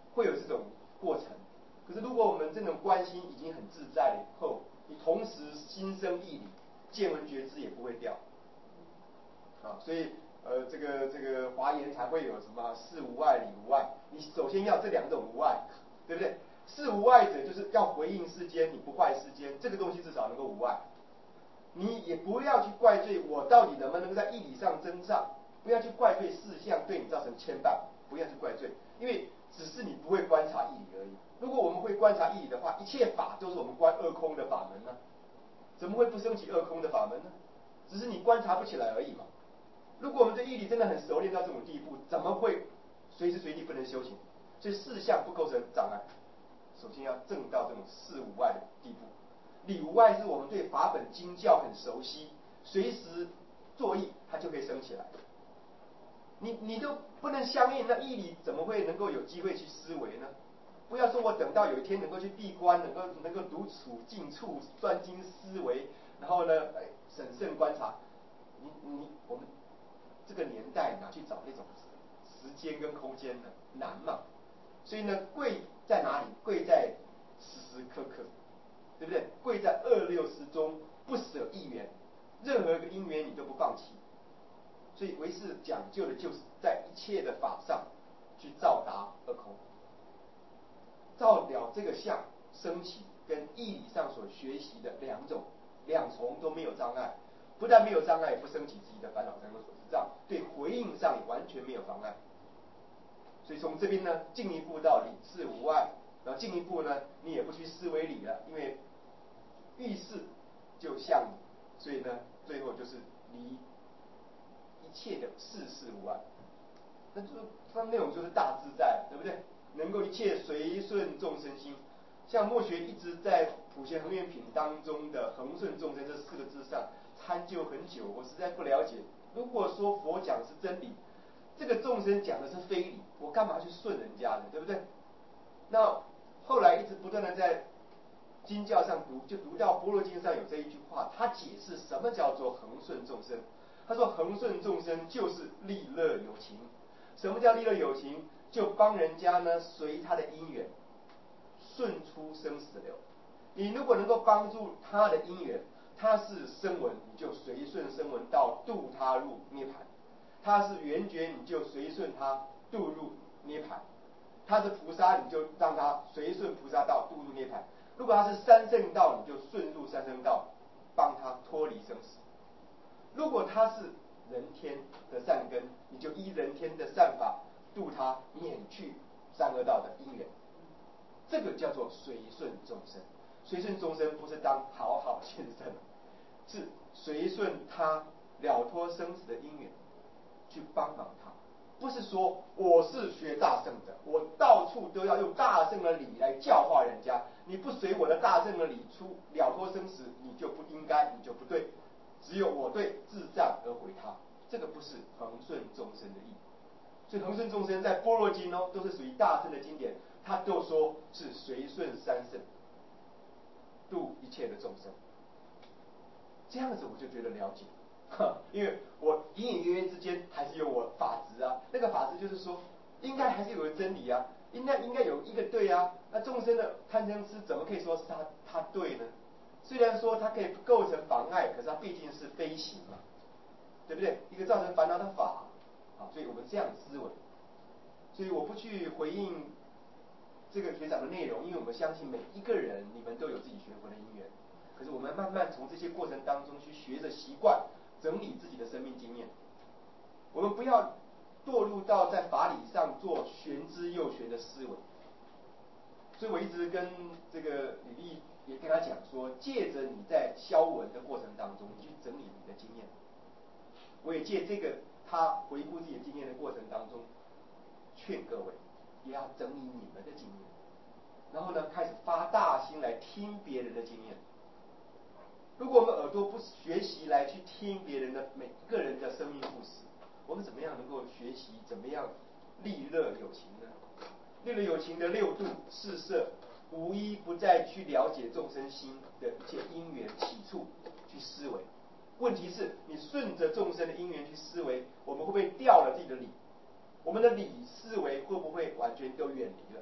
会有这种过程。可是如果我们这种关心已经很自在了以后，你同时心生义理，见闻觉知也不会掉。所以这个华严才会有什么事无碍理无碍。你首先要这两种无碍，对不对？事无碍者就是要回应世间，你不坏世间，这个东西至少能够无碍。你也不要去怪罪我到底能不能在义理上增上，不要去怪罪事项对你造成牵绊，不要去怪罪，因为只是你不会观察义理而已。如果我们会观察义理的话，一切法都是我们观二空的法门呢，怎么会不升起二空的法门呢？只是你观察不起来而已嘛。如果我们对义理真的很熟练到这种地步，怎么会随时随地不能修行？所以事项不构成障碍，首先要证到这种事无碍的地步。理无碍是我们对法本经教很熟悉，随时作意它就可以升起来。你都不能相应，那义理怎么会能够有机会去思维呢？不要说我等到有一天能够去闭关，能够独处静处专精思维，然后呢审慎观察，我们这个年代哪去找那种时间跟空间呢？难嘛。所以呢，贵在哪里？贵在时时刻刻，对不对？贵在二六时中不舍一缘，任何一个因缘你都不放弃。所以唯识讲究的就是在一切的法上去照达二空，照了这个相升起，跟义理上所学习的两重都没有障碍，不但没有障碍，也不升起自己的烦恼障所知障，对回应上也完全没有妨碍。所以从这边呢，进一步到理事无碍，然后进一步呢，你也不去思维理了，因为遇事就像你，所以呢，最后就是离一切的事事无碍。那就是它内容就是大自在，对不对？能够一切随顺众生心。像墨学一直在普贤恒愿品当中的恒顺众生这4个字上参究很久，我实在不了解。如果说佛讲的是真理，这个众生讲的是非理，我干嘛去顺人家呢？对不对？那后来一直不断的在经教上读，就读到般若经上有这一句话，他解释什么叫做恒顺众生。他说恒顺众生就是利乐有情。什么叫利乐有情？就帮人家呢随他的因缘顺出生死流。你如果能够帮助他的因缘，他是声闻，你就随顺声闻到度他入涅槃；他是缘觉，你就随顺他度入涅槃；他是菩萨，你就让他随顺菩萨道度入涅槃。如果他是三圣道，你就顺入三圣道，帮他脱离生死。如果他是人天的善根，你就依人天的善法度他免去三恶道的因缘。这个叫做随顺众生。随顺众生不是当好好先生，是随顺他了脱生死的因缘，去帮忙他。不是说我是学大圣的，我到处都要用大圣的理来教化人家，你不随我的大圣的理出了脱生死，你就不应该，你就不对。只有我对，自障而回他，这个不是恒顺众生的意。所以恒顺众生在般若经都是属于大圣的经典，他都说是随顺三圣，度一切的众生。这样子我就觉得了解，因为我隐隐约约之间还是有我法执啊，那个法执就是说，应该还是有个真理啊，应该有一个对啊。那众生的贪嗔痴怎么可以说是他对呢？虽然说它可以构成妨碍，可是它毕竟是非行嘛，对不对？一个造成烦恼的法，所以我们这样思维。所以我不去回应这个学长的内容，因为我们相信每一个人你们都有自己学佛的因缘。可是我们慢慢从这些过程当中去学着习惯整理自己的生命经验。我们不要堕入到在法理上做玄之又玄的思维。所以我一直跟这个李丽也跟他讲说，借着你在消文的过程当中，你去整理你的经验。我也借这个他回顾自己的经验的过程当中，劝各位也要整理你们的经验，然后呢，开始发大心来听别人的经验。如果我们耳朵不学习来去听别人的每一个人的生命故事，我们怎么样能够学习怎么样利乐有情呢？利乐有情的六度四摄，无一不再去了解众生心的一切因缘起处去思维。问题是你顺着众生的因缘去思维，我们会不会掉了自己的理？我们的理思维会不会完全都远离了？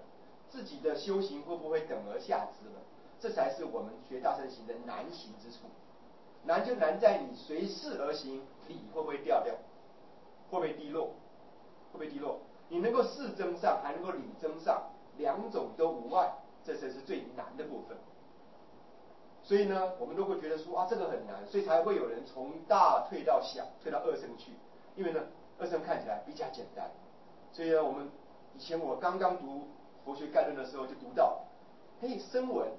自己的修行会不会等而下之了？这才是我们学大乘行的难行之处。难就难在你随事而行，理会不会掉？会不会低落？会不会低落？你能够事增上，还能够理增上，两种都无碍，这才是最难的部分。所以呢，我们都会觉得说啊，这个很难，所以才会有人从大退到小，退到二乘去。因为呢，二乘看起来比较简单。所以呢，以前我刚刚读佛学概论的时候，就读到，声闻，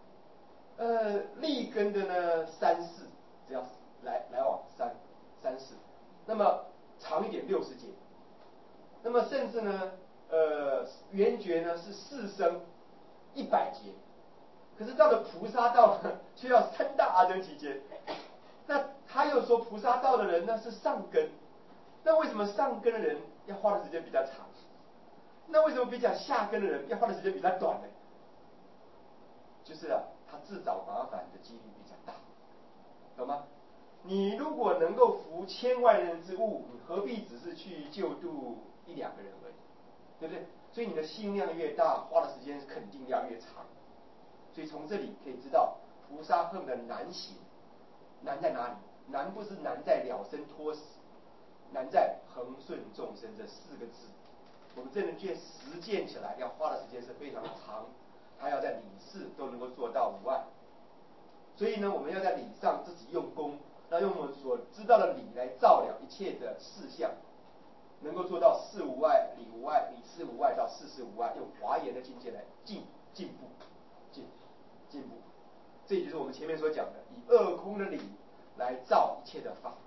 立根的呢3、4，只要来往3、4，那么长一点60节，那么甚至呢，圆觉呢是4生100节。可是到了菩萨道呢，却要3大阿僧祇劫。那他又说菩萨道的人呢是上根，那为什么上根的人要花的时间比较长？那为什么比较下根的人要花的时间比较短呢？就是他自找麻烦的几率比较大，懂吗？你如果能够服千万人之物，你何必只是去救度1、2个人而已，对不对？所以你的心量越大，花的时间肯定要越长。所以从这里可以知道，菩萨行的难行，难在哪里？难不是难在了生脱死，难在恒顺众生这4个字。我们真正去实践起来，要花的时间是非常长，还要在理事都能够做到无碍。所以呢，我们要在理上自己用功，要用我们所知道的理来照了一切的事项，能够做到事无碍、理无碍、理事无碍到事事无碍，用华严的境界来进步。这也就是我们前面所讲的，以二空的理来照一切的法。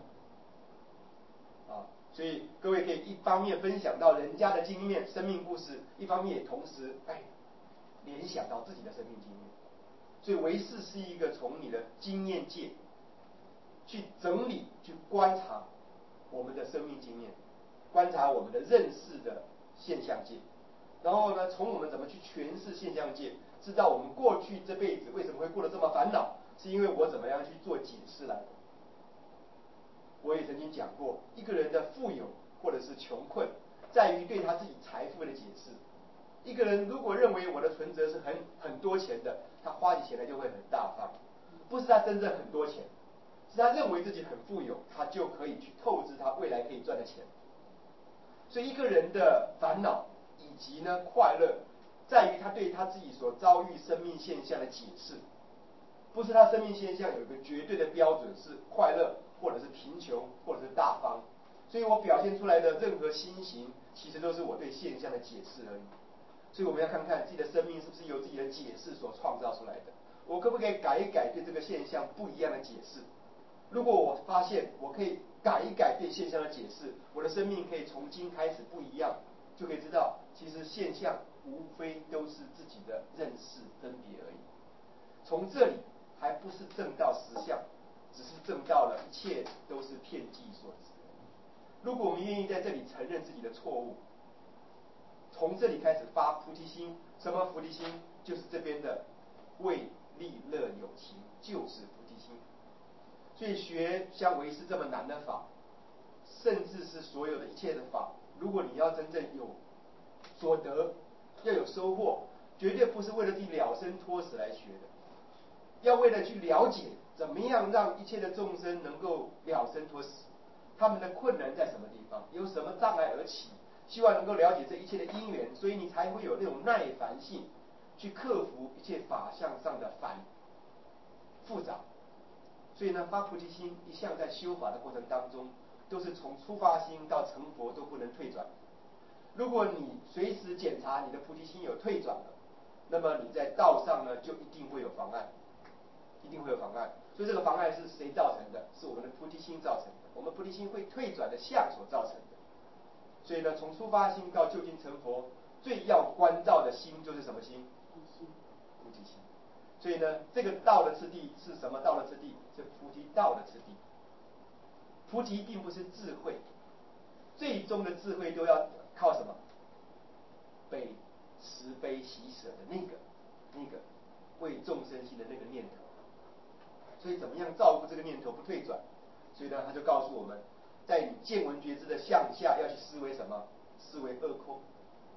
所以各位可以一方面分享到人家的经验、生命故事，一方面也同时联想到自己的生命经验。所以唯识是一个从你的经验界去整理、去观察我们的生命经验，观察我们的认识的现象界，然后呢，从我们怎么去诠释现象界，知道我们过去这辈子为什么会过得这么烦恼，是因为我怎么样去做解释来的。我也曾经讲过，一个人的富有或者是穷困，在于对他自己财富的解释。一个人如果认为我的存折是很多钱的，他花起钱来就会很大方，不是他真正很多钱，是他认为自己很富有，他就可以去透支他未来可以赚的钱。所以一个人的烦恼以及呢快乐，在于他对他自己所遭遇生命现象的解释，不是他生命现象有一个绝对的标准是快乐，或者是贫穷，或者是大方。所以我表现出来的任何心形，其实都是我对现象的解释而已。所以我们要看看自己的生命是不是由自己的解释所创造出来的，我可不可以改一改对这个现象不一样的解释？如果我发现我可以改一改对现象的解释，我的生命可以从今开始不一样，就可以知道其实现象无非都是自己的认识分别而已。从这里还不是证到实相，只是证到了一切都是骗计所致。如果我们愿意在这里承认自己的错误，从这里开始发菩提心。什么菩提心？就是这边的为利乐有情，就是菩提心。所以学像唯识这么难的法，甚至是所有的一切的法，如果你要真正有所得，要有收获，绝对不是为了自己了生脱死来学的，要为了去了解怎么样让一切的众生能够了生脱死，他们的困难在什么地方，有什么障碍而起，希望能够了解这一切的因缘，所以你才会有那种耐烦性，去克服一切法相上的复杂。所以呢，发菩提心一向在修法的过程当中，都是从出发心到成佛都不能退转。如果你随时检查你的菩提心有退转了，那么你在道上呢就一定会有妨碍，一定会有妨碍。所以这个妨碍是谁造成的？是我们的菩提心造成的，我们菩提心会退转的相所造成的。所以呢，从出发心到究竟成佛，最要关照的心就是什么心？菩提心。所以呢，这个道的次第是什么道的次第？是菩提道的次第。菩提并不是智慧，最终的智慧都要靠什么？悲、慈悲、喜舍的那个为众生心的那个念头。所以怎么样照顾这个念头不退转？所以呢，他就告诉我们，在你见闻觉知的向下要去思维什么？思维二空。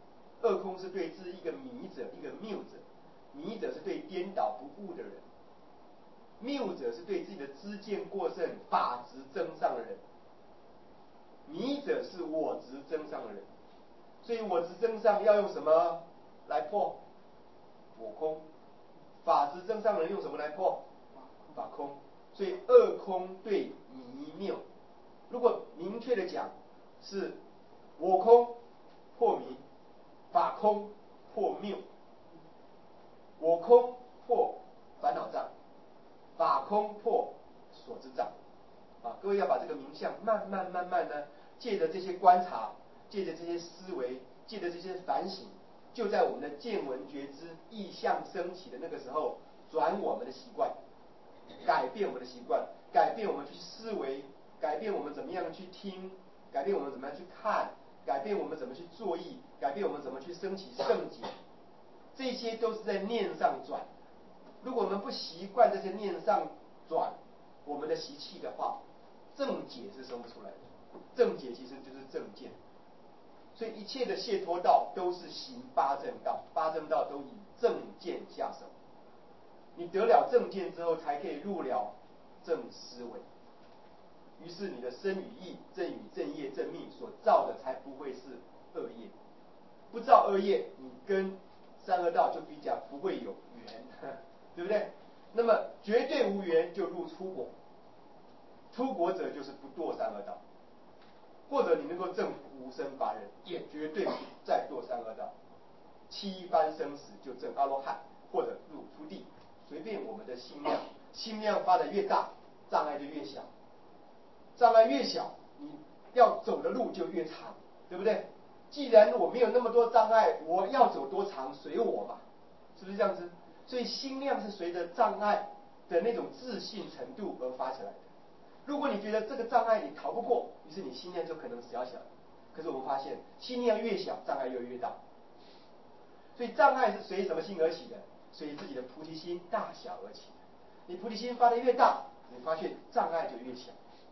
二空是对治一个迷者，一个谬者。迷者是对颠倒不悟的人，谬者是对自己的知见过剩、法执增上的人。迷者是我执增上的人，所以我执增上要用什么来破？我空。法执增上的人用什么来破？法空。所以二空对迷谬。如果明确的讲，是我空破迷，法空破谬。我空破烦恼障，法空破所知障。各位要把这个名相慢慢呢，借着这些观察，借着这些思维，借着这些反省，就在我们的见闻觉知意象升起的那个时候，转我们的习惯，改变我们的习惯，改变我们去思维，改变我们怎么样去听，改变我们怎么样去看，改变我们怎么去作意，改变我们怎么去升起圣解。这些都是在念上转。如果我们不习惯这些念上转我们的习气的话，正解是生不出来的。正解其实就是正见。所以一切的解脱道都是行八正道，八正道都以正见下手。你得了正见之后，才可以入了正思维。于是你的身语意、正语、正业、正命所造的，才不会是恶业。不造恶业，你跟三恶道就比较不会有缘，对不对？那么绝对无缘就入出果，出果者就是不堕三恶道，或者你能够证无生法忍，也绝对不再堕三恶道。七番生死就证阿罗汉，或者入出地，随便我们的心量，心量发得越大，障碍就越小，障碍越小，你要走的路就越长，对不对？既然我没有那么多障碍，我要走多长随我嘛，是不是这样子？所以心量是随着障碍的那种自信程度而发起来的。如果你觉得这个障碍你逃不过，于是你心量就可能小小的。可是我们发现，心量越小，障碍越大。所以障碍是随什么心而起的？随自己的菩提心大小而起的。你菩提心发得越大，你发现障碍就越小。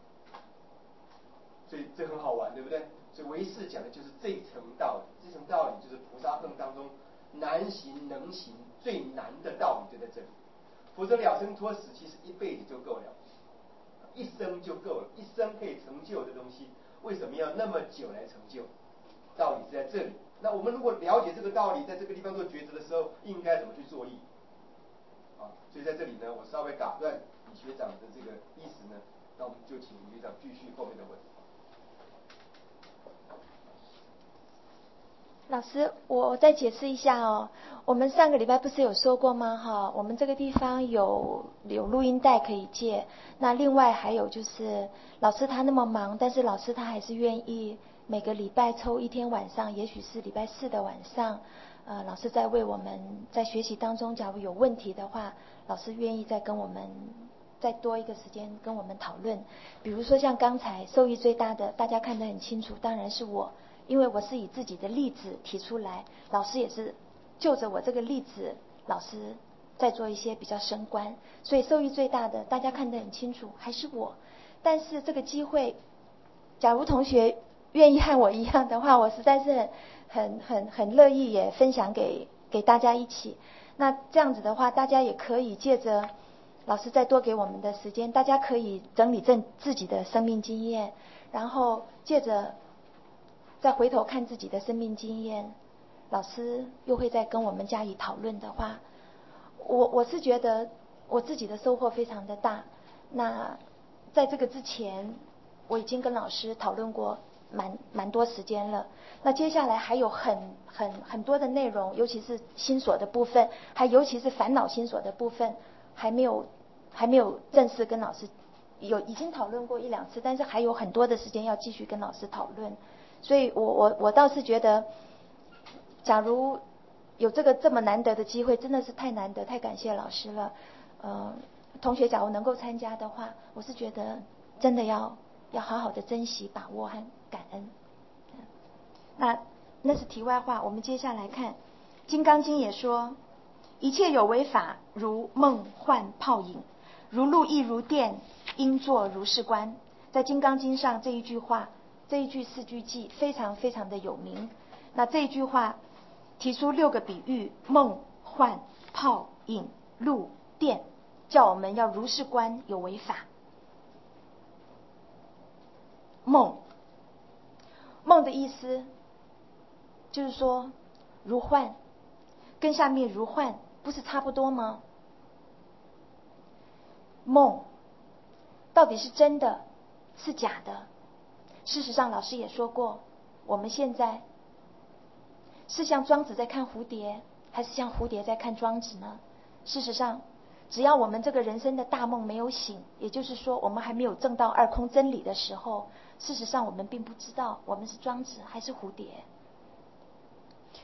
所以这很好玩，对不对？所以唯识讲的就是这层道理，这层道理就是菩萨行当中难行能行最难的道理就在这里。否则了生脱死其实一辈子就够了，一生就够了，一生可以成就的东西，为什么要那么久来成就？道理是在这里。那我们如果了解这个道理，在这个地方做抉择的时候，应该怎么去作意？所以在这里呢，我稍微打断李学长的这个意思呢，那我们就请李学长继续后面的问题。 老师，我再解释一下哦。我们上个礼拜不是有说过吗？我们这个地方有录音带可以借。那另外还有就是，老师他那么忙，但是老师他还是愿意每个礼拜抽一天晚上，也许是礼拜四的晚上，老师在为我们在学习当中，假如有问题的话，老师愿意再跟我们再多一个时间跟我们讨论。比如说像刚才受益最大的，大家看得很清楚，当然是我。因为我是以自己的例子提出来，老师也是就着我这个例子，老师在做一些比较深观，所以受益最大的，大家看得很清楚，还是我。但是这个机会，假如同学愿意和我一样的话，我实在是很乐意也分享给大家一起。那这样子的话，大家也可以借着老师再多给我们的时间，大家可以整理自己的生命经验，然后借着再回头看自己的生命经验，老师又会再跟我们加以讨论的话，我是觉得我自己的收获非常的大。那在这个之前，我已经跟老师讨论过蛮多时间了。那接下来还有很多的内容，尤其是心所的部分，还尤其是烦恼心所的部分，还没有正式跟老师已经讨论过一两次，但是还有很多的时间要继续跟老师讨论。所以我倒是觉得，假如有这么难得的机会，真的是太难得，太感谢老师了。同学假如能够参加的话，我是觉得真的要好好的珍惜、把握和感恩。那是题外话，我们接下来看《金刚经》也说，一切有为法，如梦幻泡影，如露亦如电，应作如是观。在《金刚经》上这一句话，这一句四句偈非常非常的有名。那这一句话提出6个比喻：梦、幻、泡、影、露、电，叫我们要如是观，有为法。梦的意思就是说如幻，跟下面如幻不是差不多吗？梦到底是真的是假的？事实上老师也说过，我们现在是像庄子在看蝴蝶，还是像蝴蝶在看庄子呢？事实上只要我们这个人生的大梦没有醒，也就是说我们还没有证到二空真理的时候，事实上我们并不知道我们是庄子还是蝴蝶。